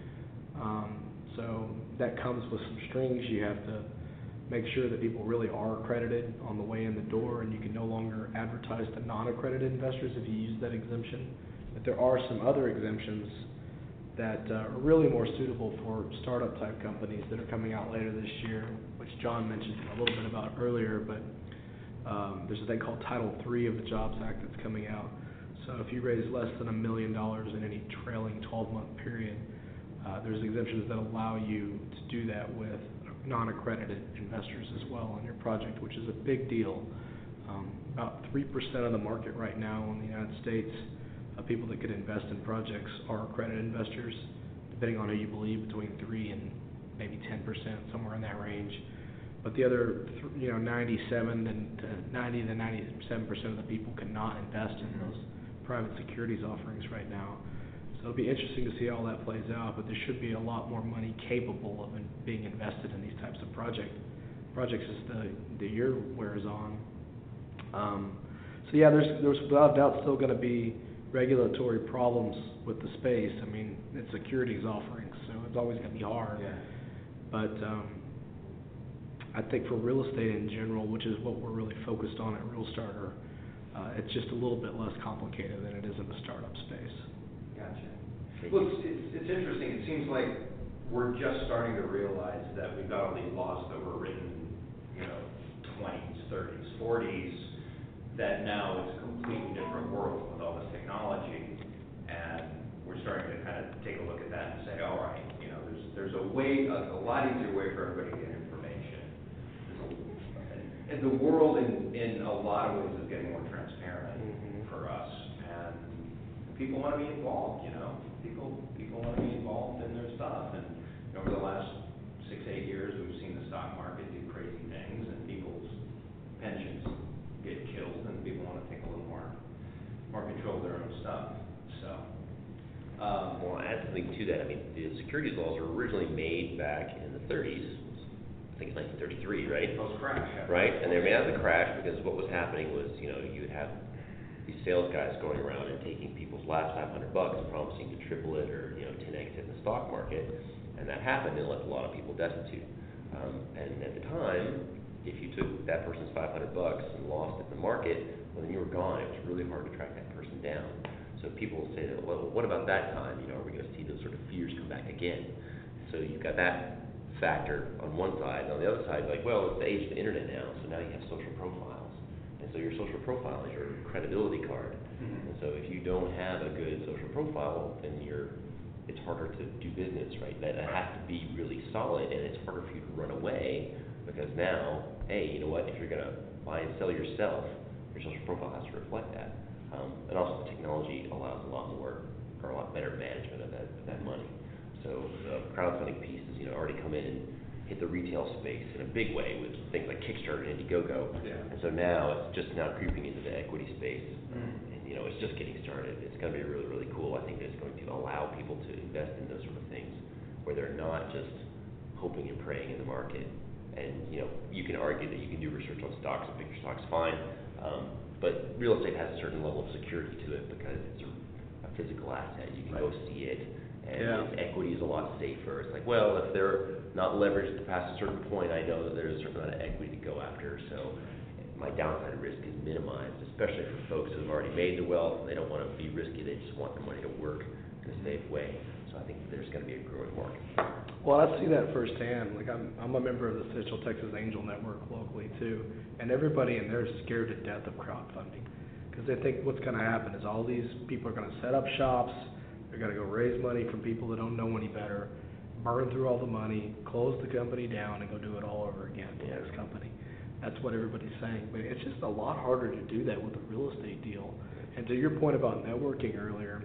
Um, so that comes with some strings. You have to make sure that people really are accredited on the way in the door, and you can no longer advertise to non-accredited investors if you use that exemption. But there are some other exemptions that uh, are really more suitable for startup type companies that are coming out later this year, which John mentioned a little bit about earlier, but um, there's a thing called Title three of the Jobs Act that's coming out. So if you raise less than a million dollars in any trailing twelve month period, uh, there's exemptions that allow you to do that with non-accredited investors as well on your project, which is a big deal. Um, about three percent of the market right now in the United States, uh, people that could invest in projects are accredited investors, depending on who you believe, between three and maybe ten percent, somewhere in that range. But the other, th- you know, ninety-seven and to ninety to ninety-seven percent of the people cannot invest in those private securities offerings right now. So it'll be interesting to see how all that plays out, but there should be a lot more money capable of in being invested in these types of project projects as the, the year wears on. Um, so yeah, there's there's without doubt still going to be regulatory problems with the space. I mean, it's securities offerings, so it's always going to be hard. Yeah. But um, I think for real estate in general, which is what we're really focused on at RealStarter, uh, it's just a little bit less complicated than it is in the startup space. Gotcha. Well, it's, it's, it's interesting. It seems like we're just starting to realize that we've got all these laws that were written, you know, twenties, thirties, forties, that now it's a completely different world with all this technology, and we're starting to kind of take a look at that and say, all right, you know, there's there's a way, a, a lot easier way for everybody to get information. A, and, and the world in, in a lot of ways is getting more transparent mm-hmm. for us, and people want to be involved, you know. People people want to be involved in their stuff, and you know, over the last six, eight years, we've seen the stock market do crazy things, and people's pensions get killed, and people want to take a little more more control of their own stuff. So. something to that. I mean, the securities laws were originally made back in the thirties. I think it's nineteen thirty-three, right? Post crash. Yeah. Right, and they were made out of the crash because what was happening was, you know, you would have these sales guys going around and taking people's last five hundred bucks and promising to triple it or, you know, ten X it in the stock market, and that happened and it left a lot of people destitute. Um, and at the time, if you took that person's five hundred bucks and lost it in the market, well, then you were gone. It was really hard to track that person down. So people will say that, well, what about that time? You know, are we going to see those sort of fears come back again? So you've got that factor on one side, and on the other side, like, well, it's the age of the internet now, so now you have social profiles. And so your social profile is your credibility card. Mm-hmm. And so if you don't have a good social profile, then you're, it's harder to do business, right? That it has to be really solid, and it's harder for you to run away, because now, hey, you know what, if you're going to buy and sell yourself, your social profile has to reflect that. Um, and also the technology allows a lot more, or a lot better management of that, of that money. So the crowdfunding pieces, you know, already come in and hit the retail space in a big way with things like Kickstarter and Indiegogo. Yeah. And so now it's just now creeping into the equity space. Mm. And, you know, it's just getting started. It's going to be really, really cool. I think it's going to allow people to invest in those sort of things where they're not just hoping and praying in the market. And, you know, you can argue that you can do research on stocks and pick your stocks fine. Um, but real estate has a certain level of security to it because it's a, a physical asset. You can right. go see it. And yeah. its equity is a lot safer. It's like, well, if they're not leveraged past a certain point, I know that there's a certain amount of equity to go after. So my downside risk is minimized, especially for folks who have already made the wealth and they don't want to be risky. They just want the money to work in a safe way. So I think that there's going to be a growing market. Well, I see that firsthand. Like I'm, I'm a member of the Central Texas Angel Network locally too, and everybody in there is scared to death of crowdfunding because they think what's going to happen is all these people are going to set up shops. They're going to go raise money from people that don't know any better, burn through all the money, close the company down, and go do it all over again for the next company. That's what everybody's saying. But it's just a lot harder to do that with a real estate deal. And to your point about networking earlier,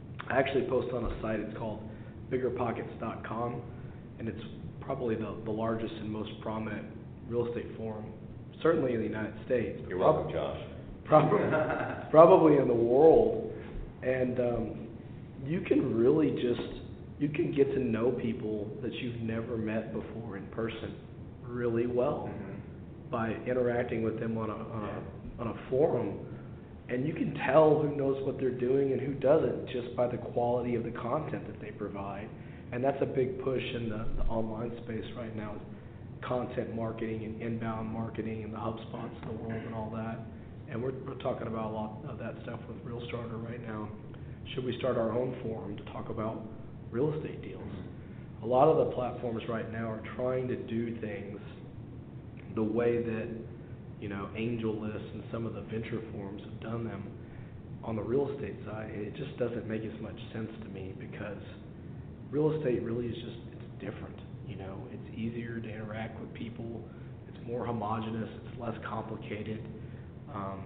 I actually post on a site. It's called bigger pockets dot com, and it's probably the, the largest and most prominent real estate forum, certainly in the United States. You're welcome, Josh. Probably, probably in the world. And um, you can really just, you can get to know people that you've never met before in person really well mm-hmm. by interacting with them on a, on a on a forum. And you can tell who knows what they're doing and who doesn't just by the quality of the content that they provide. And that's a big push in the, the online space right now, is content marketing and inbound marketing and the HubSpots of the world and all that. And we're, we're talking about a lot of that stuff with RealStarter right now. Should we start our own forum to talk about real estate deals? A lot of the platforms right now are trying to do things the way that, you know, AngelList and some of the venture forums have done them on the real estate side. It just doesn't make as much sense to me because real estate really is just, it's different. You know, it's easier to interact with people. It's more homogenous. It's less complicated. Um,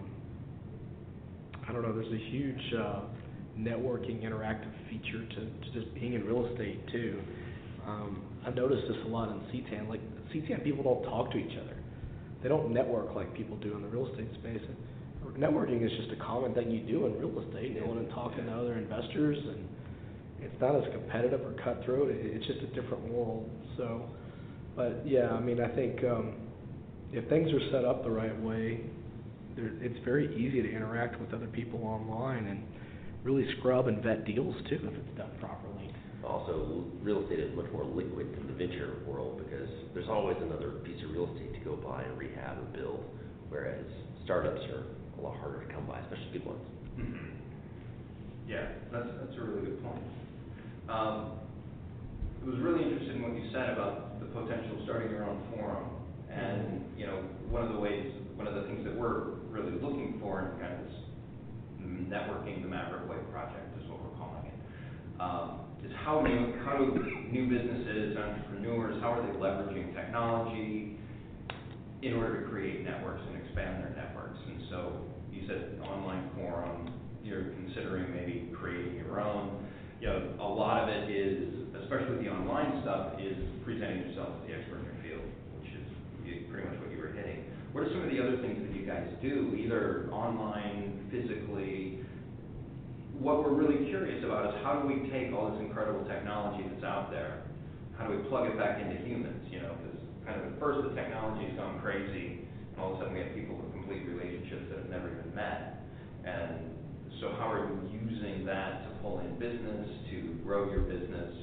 I don't know, there's a huge uh, networking interactive feature to, to just being in real estate too. Um, I've noticed this a lot in C TAN. Like C TAN people don't talk to each other. They don't network like people do in the real estate space. And networking is just a common thing you do in real estate, going and talking to other investors, and it's not as competitive or cutthroat. It's just a different world. So, but yeah, I mean, I think um, if things are set up the right way, it's very easy to interact with other people online and really scrub and vet deals too if it's done properly. Also, real estate is much more liquid than the venture world because there's always another piece of real estate to go buy and rehab or build, whereas startups are a lot harder to come by, especially good ones. Mm-hmm. Yeah, that's that's a really good point. Um, it was really interesting what you said about the potential of starting your own forum, and you know, one of the ways, one of the things that we're really looking for in kind of this networking the Maverick Way project is what we're calling it. Um, is how new, how do new businesses, entrepreneurs, how are they leveraging technology in order to create networks and expand their networks? And so you said online forum, you're considering maybe creating your own. You know, a lot of it is, especially with the online stuff, is presenting yourself as the expert in your field, which is pretty much what you were hitting. What are some of the other things that you guys do, either online, physically? what we're really curious about is how do we take all this incredible technology that's out there, how do we plug it back into humans, you know, because kind of at first the technology's gone crazy, and all of a sudden we have people with complete relationships that have never even met. And so how are you using that to pull in business, to grow your business,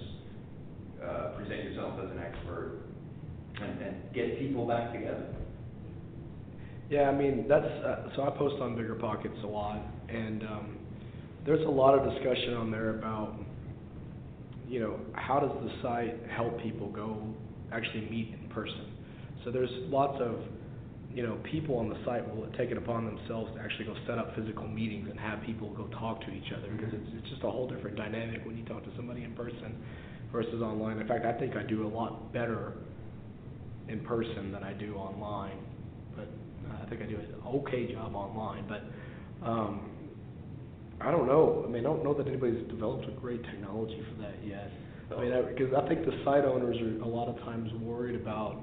uh, present yourself as an expert, and, and get people back together? Yeah, I mean, that's, uh, so I post on BiggerPockets a lot, and um, there's a lot of discussion on there about, you know, how does the site help people go actually meet in person? So there's lots of, you know, people on the site will take it upon themselves to actually go set up physical meetings and have people go talk to each other, because it's, it's just a whole different dynamic when you talk to somebody in person versus online. In fact, I think I do a lot better in person than I do online, but uh, I think I do an okay job online. But um, I don't know. I mean, I don't know that anybody's developed a great technology for that yet. I mean, because I, I think the site owners are a lot of times worried about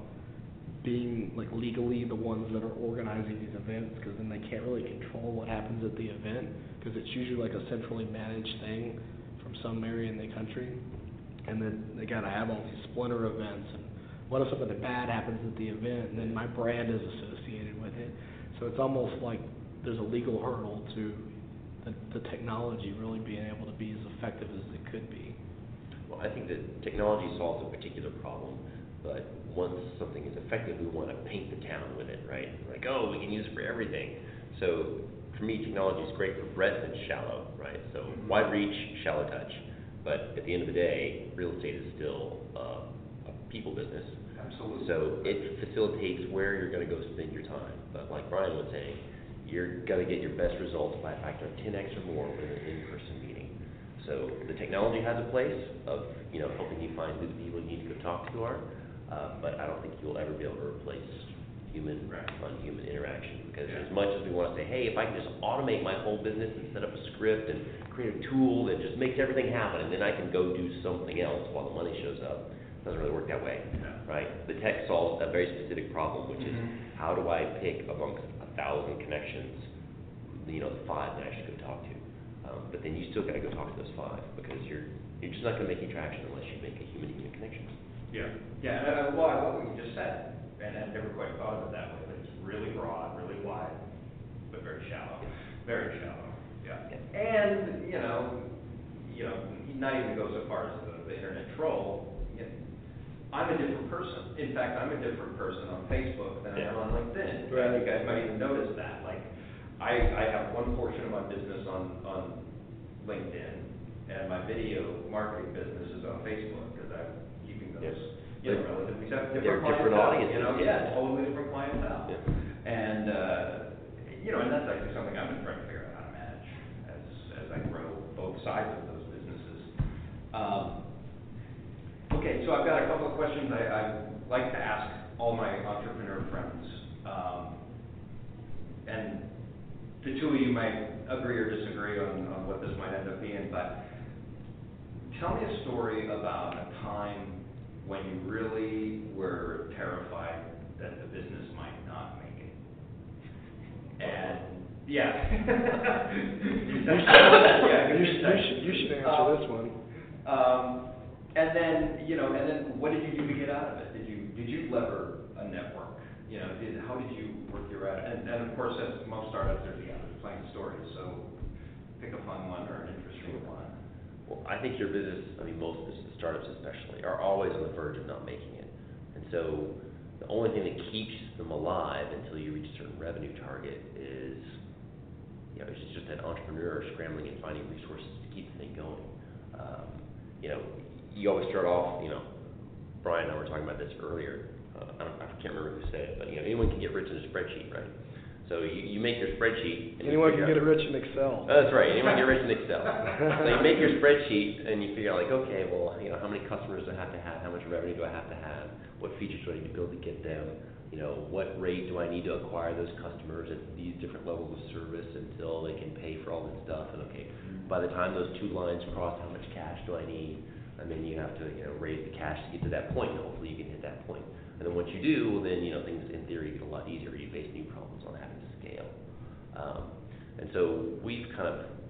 being like legally the ones that are organizing these events, because then they can't really control what happens at the event, because it's usually like a centrally managed thing from some area in the country, and then they got to have all these splinter events, and what if something bad happens at the event, and then my brand is associated with it. So it's almost like there's a legal hurdle to the, the technology really being able to be as effective as it could be. Well, I think that technology solves a particular problem, but once something is effective, we want to paint the town with it, right? Like, oh, we can use it for everything. So for me, technology is great for breadth and shallow, right? So wide reach, shallow touch. But at the end of the day, real estate is still uh, a people business. Absolutely. So it facilitates where you're going to go spend your time. But like Brian was saying, you're going to get your best results by a factor of ten x or more with an in-person meeting. So the technology has a place of, you know, helping you find who the people you need to go talk to are, uh, but I don't think you'll ever be able to replace human Right. on human interaction. Because Yeah. as much as we want to say, hey, if I can just automate my whole business and set up a script and create a tool that just makes everything happen, and then I can go do something else while the money shows up, it doesn't really work that way, Yeah. right? The tech solves a very specific problem, which Mhm. is how do I pick amongst a thousand connections, you know, the five that I should go talk to. Um, but then you still got to go talk to those five, because you're you're just not going to make any traction unless you make a human-to-human connection. Yeah, yeah, and I, well, I love what you just said, and I never quite thought of it that way, but it's really broad, really wide, but very shallow, very shallow, yeah. Yeah. And, you know, you know, not even go so far as the, the internet troll, you know, I'm a different person. In fact, I'm a different person on Facebook than I am on LinkedIn. Right. You guys might even notice that, like, I, I have one portion of my business on, on LinkedIn, and my video marketing business is on Facebook, because I'm keeping those, Yes. you know, relatively separate. They're different clientele, audiences. You know, yeah, totally different clientele. Yeah. And, uh, you know, and that's actually something I've been trying to figure out how to manage as, as I grow both sides of those businesses. Um, okay, so I've got a couple of questions I, I like to ask all my entrepreneur friends. Um, and the two of you might agree or disagree on, on what this might end up being, but tell me a story about a time when you really were terrified that the business might not make it. And, yeah. You should, Yeah, you good should, you insight. should, you should answer Um, this one. Um, and then, you know, and then what did you do to get out of it? Did you, did you lever a network? You know, did, how did you work your way out? And, and of course, as most startups, there's, yeah, there's plenty of stories, so pick a fun one or an interesting one. Well, I think your business, I mean, most business startups especially, are always on the verge of not making it. And so the only thing that keeps them alive until you reach a certain revenue target is, you know, it's just that entrepreneur scrambling and finding resources to keep the thing going. Um, you know, you always start off, you know, Brian and I were talking about this earlier. Uh, I, don't, I can't remember who said it, but, you know, anyone can get rich in a spreadsheet, right? So you, you make your spreadsheet. And Anyone you can figure get out, rich in Excel. That's right. Anyone can get rich in Excel. So you make your spreadsheet and you figure out, like, okay, well, you know, how many customers do I have to have? How much revenue do I have to have? What features do I need to build to get them? You know, what rate do I need to acquire those customers at these different levels of service until they can pay for all this stuff? And okay, by the time those two lines cross, how much cash do I need? And then you have to, you know, raise the cash to get to that point. And hopefully you can hit that point. And then once you do, well, then, you know, things in theory get a lot easier. You face new problems on having to scale. Um, and so we've kind of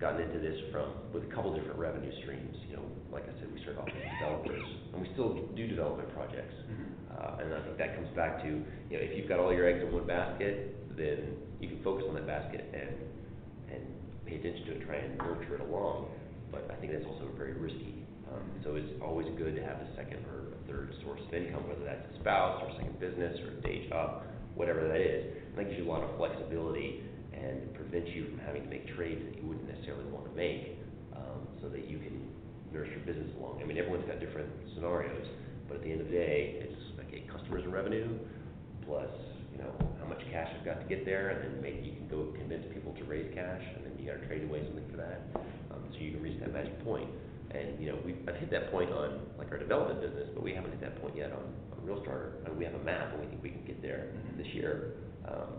gotten into this from with a couple different revenue streams. You know, like I said, we started off as developers, and we still do development projects. Mm-hmm. Uh, and I think that comes back to, you know, if you've got all your eggs in one basket, then you can focus on that basket and and pay attention to it, try and nurture it along. But I think that's also very risky. Um, so it's always good to have a second or a third source of income, whether that's a spouse or a second business or a day job, whatever that is. And that gives you a lot of flexibility and prevents you from having to make trades that you wouldn't necessarily want to make, um, so that you can nurse your business along. I mean, everyone's got different scenarios, but at the end of the day, it's okay, customers and revenue plus, you know, how much cash I've got to get there, and then maybe you can go convince people to raise cash, and then you got to trade away something for that, um, so you can reach that magic point. And you know, we've I've hit that point on like our development business, but we haven't hit that point yet on, on RealStarter. I mean, we have a map, and we think we can get there mm-hmm. this year. Um,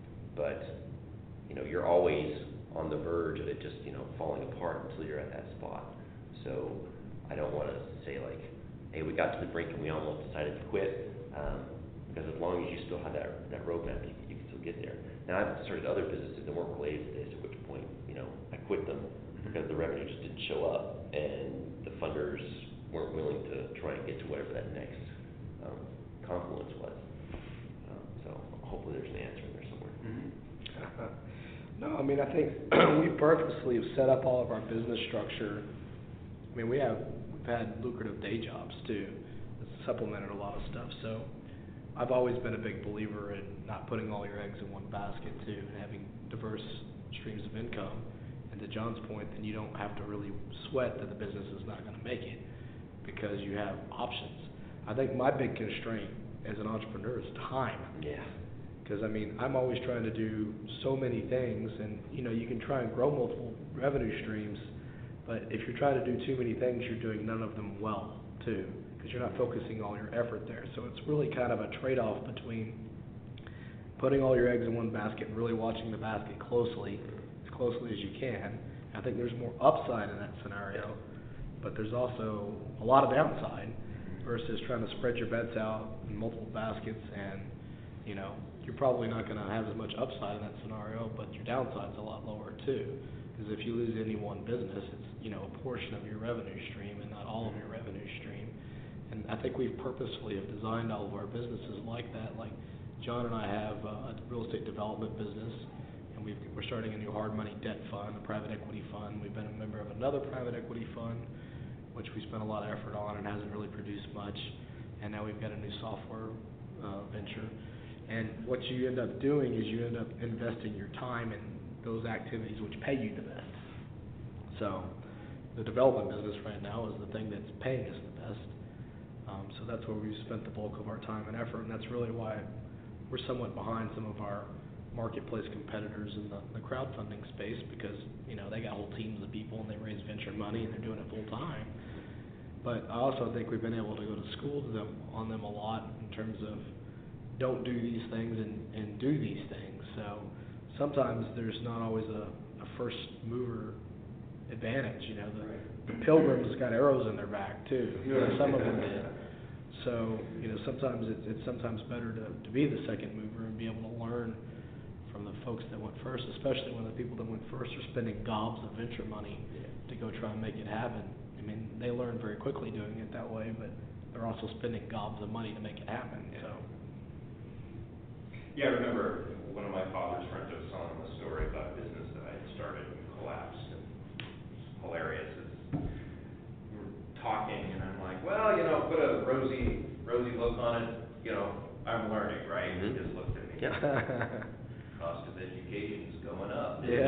but you know, you're always on the verge of it just you know falling apart until you're at that spot. So I don't want to say like, hey, we got to the brink and we almost decided to quit. Um, because as long as you still have that that roadmap, you, you can still get there. Now I've started other businesses that weren't related to this, at which point you know I quit them because the revenue just didn't show up, and the funders weren't willing to try and get to whatever that next um, confluence was. Um, so hopefully there's an answer in there somewhere. Mm-hmm. No, I mean, I think we purposely have set up all of our business structure. I mean, we have, we've had lucrative day jobs too. It's supplemented a lot of stuff. So I've always been a big believer in not putting all your eggs in one basket too, and having diverse streams of income. And to John's point, then you don't have to really sweat that the business is not going to make it because you have options. I think my big constraint as an entrepreneur is time. Yeah. Because I mean, I'm always trying to do so many things, and you know, you can try and grow multiple revenue streams, but if you're trying to do too many things, you're doing none of them well too, because you're not focusing all your effort there. So it's really kind of a trade-off between putting all your eggs in one basket and really watching the basket closely, as closely as you can. I think there's more upside in that scenario, but there's also a lot of downside versus trying to spread your bets out in multiple baskets, and you know, you're probably not going to have as much upside in that scenario, but your downside's a lot lower too. Because if you lose any one business, it's you know a portion of your revenue stream and not all of your revenue stream. And I think we've purposefully have designed all of our businesses like that. Like John and I have a real estate development business, and we've, we're starting a new hard money debt fund, a private equity fund. We've been a member of another private equity fund, which we spent a lot of effort on and hasn't really produced much. And now we've got a new software uh, venture. And what you end up doing is you end up investing your time in those activities which pay you the best. So the development business right now is the thing that's paying us the best. Um, so that's where we've spent the bulk of our time and effort, and that's really why we're somewhat behind some of our marketplace competitors in the, the crowdfunding space, because you know they got whole teams of people and they raise venture money and they're doing it full time. But I also think we've been able to go to school to them on them a lot in terms of don't do these things and, and do these things. So sometimes there's not always a, a first mover advantage. You know, the, the Pilgrims got arrows in their back too. You know, some of them did. So you know, sometimes it's, it's sometimes better to, to be the second mover and be able to learn from the folks that went first, especially when the people that went first are spending gobs of venture money to go try and make it happen. I mean, they learn very quickly doing it that way, but they're also spending gobs of money to make it happen. So. Yeah, I remember one of my father's friends was telling him a story about a business that I had started and collapsed. And it's hilarious. It's, we were talking, and I'm like, well, you know, put a rosy, rosy look on it. You know, I'm learning, right? Mm-hmm. He just looked at me. Yeah. Cost of education's going up. Yeah.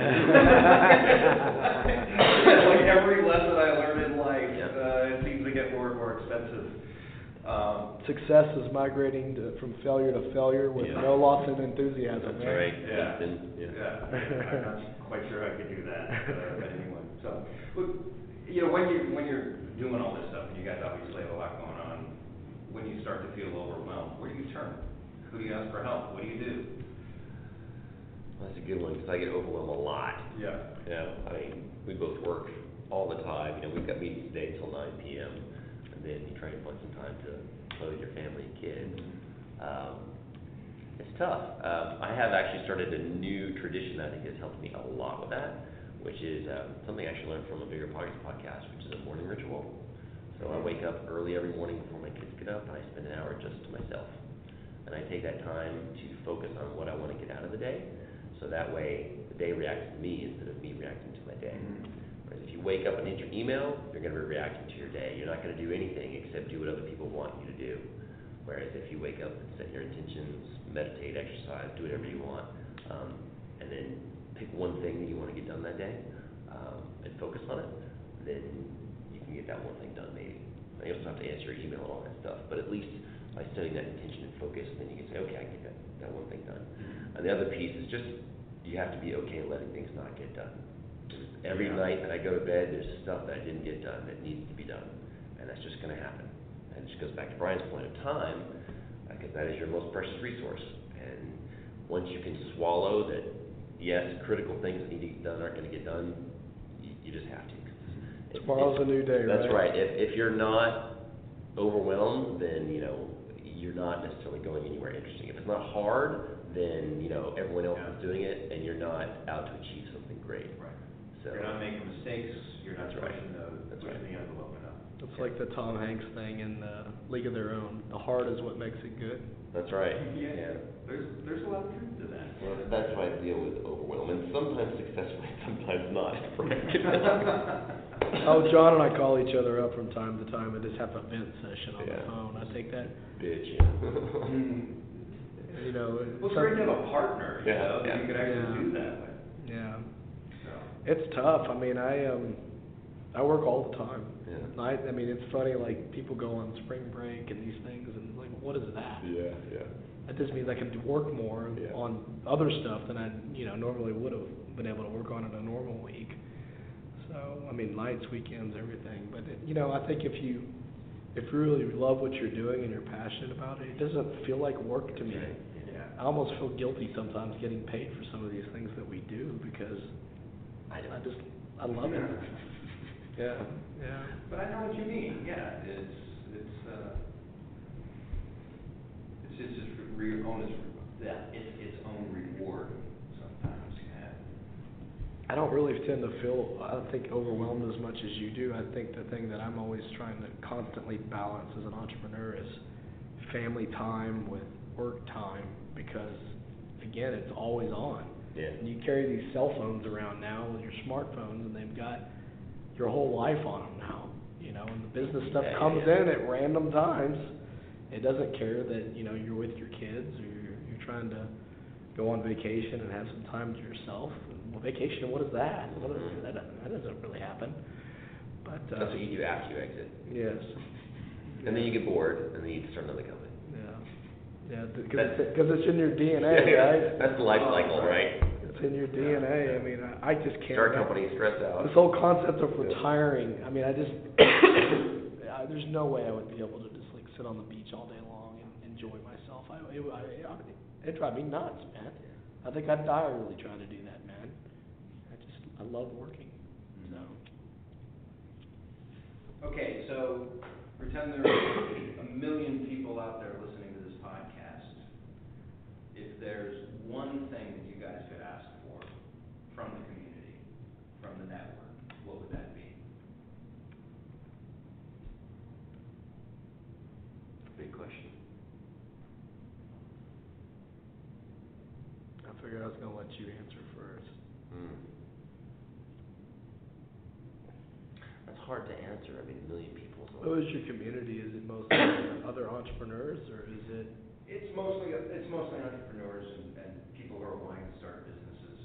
Like every lesson I learned in life, yeah. uh, it seems to get more and more expensive. Um, Success is migrating to, from failure to failure with yeah. no loss of enthusiasm. That's right? right. Yeah. And, yeah. yeah. I'm not quite sure I could do that, uh, but anyway. So, well, you know, when you when you're doing all this stuff, and you guys obviously have a lot going on, when you start to feel overwhelmed, where do you turn? Who do you ask for help? What do you do? Well, that's a good one, because I get overwhelmed a lot. Yeah. Yeah. I mean, we both work all the time. You know, we've got meetings today until nine p.m. and then you try to find some time to play with your family and kids. Um, it's tough. Um, I have actually started a new tradition that I think has helped me a lot with that, which is um, something I actually learned from a Bigger Pockets podcast, which is a morning ritual. So I wake up early every morning before my kids get up, and I spend an hour just to myself. And I take that time to focus on what I want to get out of the day, so that way the day reacts to me instead of me reacting to my day. Whereas if you wake up and hit your email, you're going to be reacting to your day. You're not going to do anything except do what other people want you to do. Whereas if you wake up and set your intentions, meditate, exercise, do whatever you want, um, and then pick one thing that you want to get done that day, um, and focus on it, then you can get that one thing done maybe. You also have to answer your email and all that stuff, but at least by setting that intention and focus, then you can say, okay, I can get that, that one thing done. And the other piece is just, you have to be okay letting things not get done. Every yeah. night that I go to bed, there's stuff that I didn't get done that needs to be done, and that's just going to happen. And it just goes back to Brian's point of time, because that is your most precious resource. And once you can swallow that, yes, critical things that need to get done aren't going to get done, you, you just have to. It, Tomorrow's a new day, right? That's right. If, if you're not overwhelmed, then, you know, you're not necessarily going anywhere interesting. If it's not hard, then, you know, everyone else yeah. is doing it, and you're not out to achieve something great. Right. So you're not making mistakes. You're not that's pushing right. the that's pushing right. the envelope enough. It's yeah. like the Tom Hanks thing in uh, League of Their Own. The hard is what makes it good. That's right. Yeah. yeah. There's there's a lot of truth to that. Well, that's why I deal with overwhelm, and sometimes successfully, sometimes not. Oh, John and I call each other up from time to time and just have a vent session on yeah. the phone. I think that. Bitch, yeah. You know. Well, it's great to have a partner, you yeah, know, yeah. that you could actually yeah. do that with. Yeah. So. It's tough. I mean, I um, I work all the time. Yeah. I, I mean, it's funny. Like people go on spring break and these things, and like, what is that? Yeah, yeah. That just means I can work more yeah. on other stuff than I, you know, normally would have been able to work on in a normal week. So, I mean, nights, weekends, everything. But it, you know, I think if you if you really love what you're doing and you're passionate about it, it doesn't feel like work to me. Right. Yeah. I almost feel guilty sometimes getting paid for some of these things that we do because I, I just I love it. Yeah, yeah. But I know what you mean. Yeah, it's it's uh, it's it's just re- own its that it's its own reward sometimes. Yeah. I don't really tend to feel I don't think overwhelmed as much as you do. I think the thing that I'm always trying to constantly balance as an entrepreneur is family time with work time because again, it's always on. Yeah. And you carry these cell phones around now with your smartphones, and they've got your whole life on them now, you know, and the business stuff yeah, comes yeah. in at random times. It doesn't care that, you know, you're with your kids or you're, you're trying to go on vacation and have some time to yourself. Well, vacation, what is that? What is, that, that doesn't really happen. But uh, That's what you do after you exit. Yes. And yeah. then you get bored, and then you start another company. Yeah. Yeah, because it's, it's in your D N A, yeah, right? That's the life cycle, right? It's in your D N A. I mean, I, I just can't. Start a company, stress out. This whole concept of retiring. I mean, I just I, there's no way I would be able to just like sit on the beach all day long and enjoy myself. I it it it'd drive me nuts, man. I think I'd die early trying to do that, man. I just I love working. So. Okay, so pretend there are a million people out there listening to this podcast. If there's one thing that you guys could ask for from the community, from the network, what would that be? Big question. I figured I was going to let you answer first. Hmm. That's hard to answer. I mean, a million people. Who is your community? Is it mostly other entrepreneurs, or is it? It's mostly it's mostly entrepreneurs and, and people who are wanting to start businesses.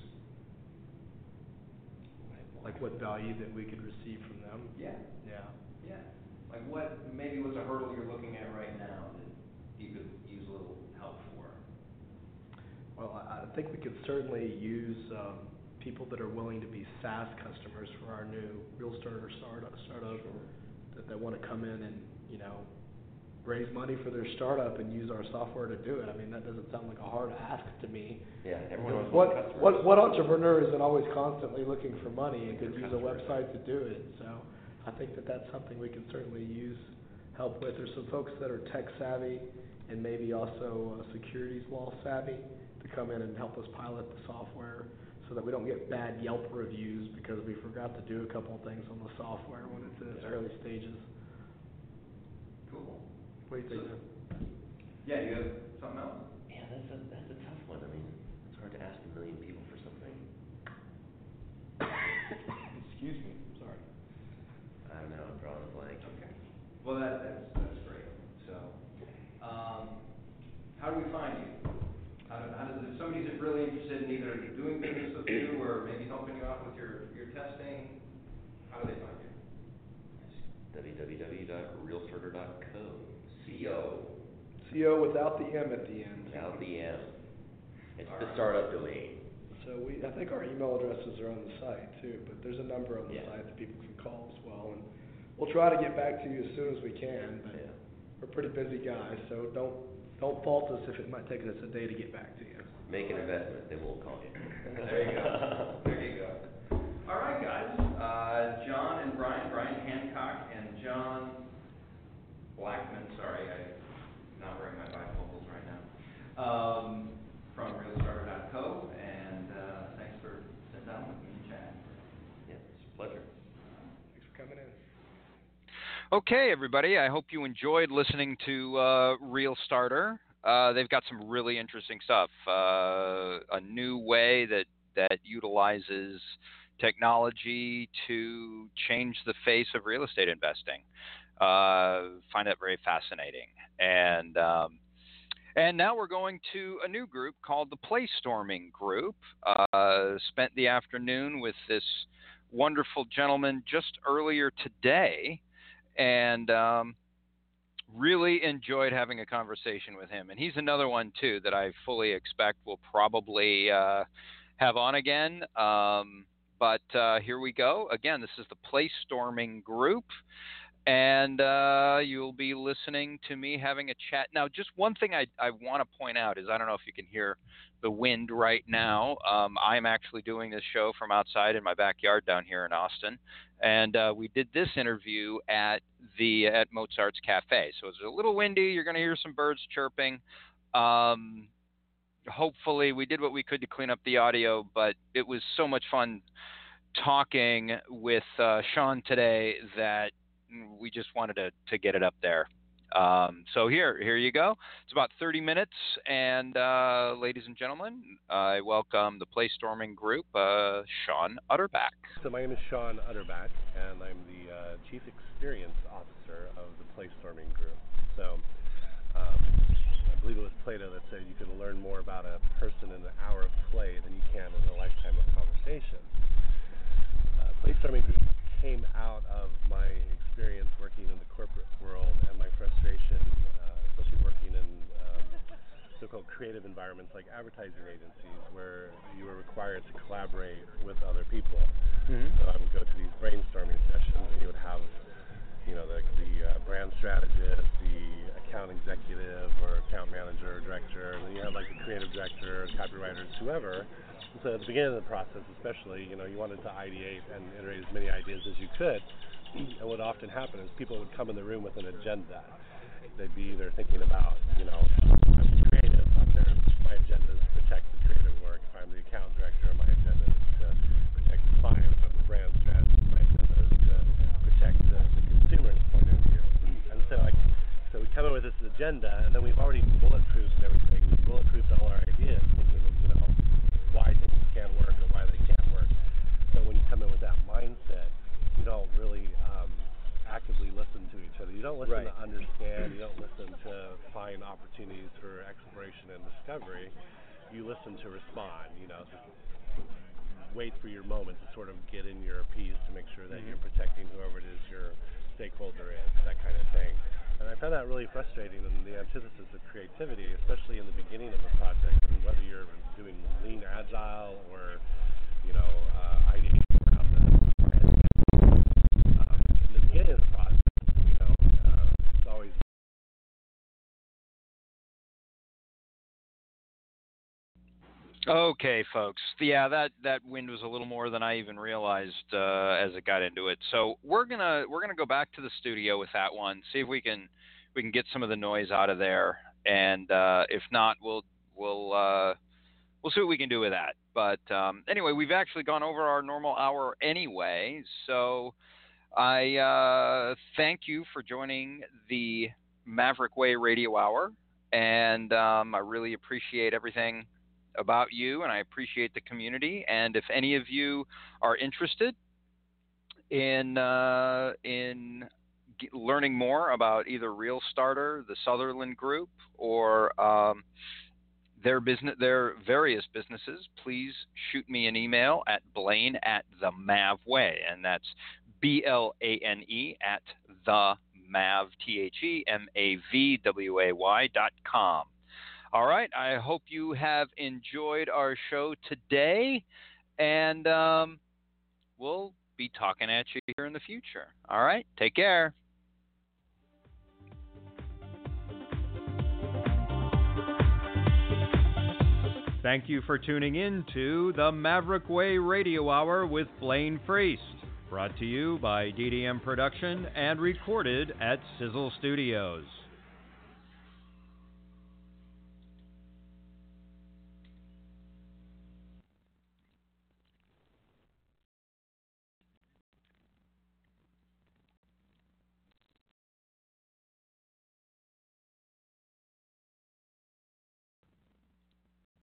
Like what value that we could receive from them? Yeah. Yeah. Yeah. Like what maybe what's a hurdle you're looking at right now that you could use a little help for? Well, I, I think we could certainly use um, people that are willing to be SaaS customers for our new Real Starter startup, startup Sure. that, that want to come in and, you know, raise money for their startup and use our software to do it. I mean, that doesn't sound like a hard ask to me. Yeah, everyone wants What customers. what what entrepreneur isn't always constantly looking for money and could Good use a customers. website to do it? So I think that that's something we can certainly use help with. There's some folks that are tech savvy and maybe also uh, securities law savvy to come in and help us pilot the software. so that we don't get bad Yelp reviews because we forgot to do a couple of things on the software when it's in its early stages. Cool. What do you think? So, yeah, you have something else? Yeah, that's a that's a tough one. I mean, it's hard to ask a million people for something. Excuse me. Sorry. I don't know. I'm drawing a blank. Okay. Well, that, that's, that's great. So, um, how do we find you? How, do, how does, if somebody's really interested in either doing business with you or maybe helping you out with your, your testing, how do they find you? w w w dot realstarter dot co. C O. C O without the M at the end. Without the M. It's All the right. startup domain. So we, I think our email addresses are on the site too, but there's a number on the Yeah. site that people can call as well, and we'll try to get back to you as soon as we can, but Yeah. we're pretty busy guys, so don't, don't fault us if it might take us a day to get back to you. Make an investment, then we'll call you. There you go. There you go. All right, guys. Uh, John and Brian, Brian Hancock and John Blackman, sorry, I'm not wearing my bifocals right now, um, from realstarter dot co, and uh, thanks for sitting down with me and chatting. Yeah, it's a pleasure. Thanks for coming in. Okay, everybody. I hope you enjoyed listening to uh, Real Starter. Uh, they've got some really interesting stuff. Uh, a new way that that utilizes technology to change the face of real estate investing. Uh, find that very fascinating. And um, and now we're going to a new group called the Playstorming Group. Uh, spent the afternoon with this wonderful gentleman just earlier today, and um, really enjoyed having a conversation with him. And he's another one, too, that I fully expect we'll probably uh, have on again. Um, but uh, here we go. Again, this is the Playstorming Group. And uh, you'll be listening to me having a chat. Now, just one thing I, I want to point out is I don't know if you can hear the wind right now. Um, I'm actually doing this show from outside in my backyard down here in Austin. And uh, we did this interview at the at Mozart's Cafe. So it's a little windy. You're going to hear some birds chirping. Um, hopefully, we did what we could to clean up the audio, but it was so much fun talking with uh, Sean today that we just wanted to, to get it up there. Um, so here, here you go. It's about thirty minutes, and uh, ladies and gentlemen, I welcome the Playstorming Group, uh, Sean Utterback. So my name is Sean Utterback, and I'm the uh, Chief Experience Officer of the Playstorming Group. So um, I believe it was Plato that said you can learn more about a person in an hour of play than you can in a lifetime of conversation. Uh, Playstorming Group came out of my experience working in the corporate world and my frustration, uh, especially working in um, so-called creative environments like advertising agencies, where you were required to collaborate with other people. Mm-hmm. So I would go to these brainstorming sessions, and you would have, you know, the, the uh, brand strategist, the account executive, or account manager, or director, and then you have like the creative director, copywriters, whoever. So at the beginning of the process, especially, you know, you wanted to ideate and iterate as many ideas as you could. And what often happened is people would come in the room with an agenda. They'd be either thinking about, you know, I'm creative, I'm there, my agenda is to protect the creative work. If I'm the account director, my agenda is to protect the client. If I'm the brand strategist, my agenda is to protect the, the consumer's point of view. And so, like, so we come in with this agenda, and then we've already bulletproofed everything. We've bulletproofed all our ideas, thinking of, you know, why things can work or why they can't work. So when you come in with that mindset, you don't really um, actively listen to each other. You don't listen Right. to understand. You don't listen to find opportunities for exploration and discovery. You listen to respond. You know, just wait for your moment to sort of get in your piece to make sure that mm-hmm. you're protecting whoever it is your stakeholder is, that kind of thing. And I found that really frustrating in the antithesis of creativity, especially in the beginning of a project. I mean, whether you're doing lean agile or, you know, uh, ideating around the brand. Um, in the beginning of the project, you know, uh, it's always Okay, folks. Yeah, that, that wind was a little more than I even realized uh, as it got into it. So we're gonna we're gonna go back to the studio with that one. See if we can we can get some of the noise out of there, and uh, if not, we'll we'll uh, we'll see what we can do with that. But um, anyway, we've actually gone over our normal hour anyway, so I uh, thank you for joining the Maverick Way Radio Hour, and um, I really appreciate everything about you, and I appreciate the community. And if any of you are interested in uh, in g- learning more about either Real Starter, the Sutherland Group, or um, their business, their various businesses, please shoot me an email at Blaine at the Mav Way, and that's B L A N E at the Mav T H E M A V W A Y dot com. All right. I hope you have enjoyed our show today, and um, we'll be talking at you here in the future. All right. Take care. Thank you for tuning in to the Maverick Way Radio Hour with Blaine Freest, brought to you by D D M Production and recorded at Sizzle Studios.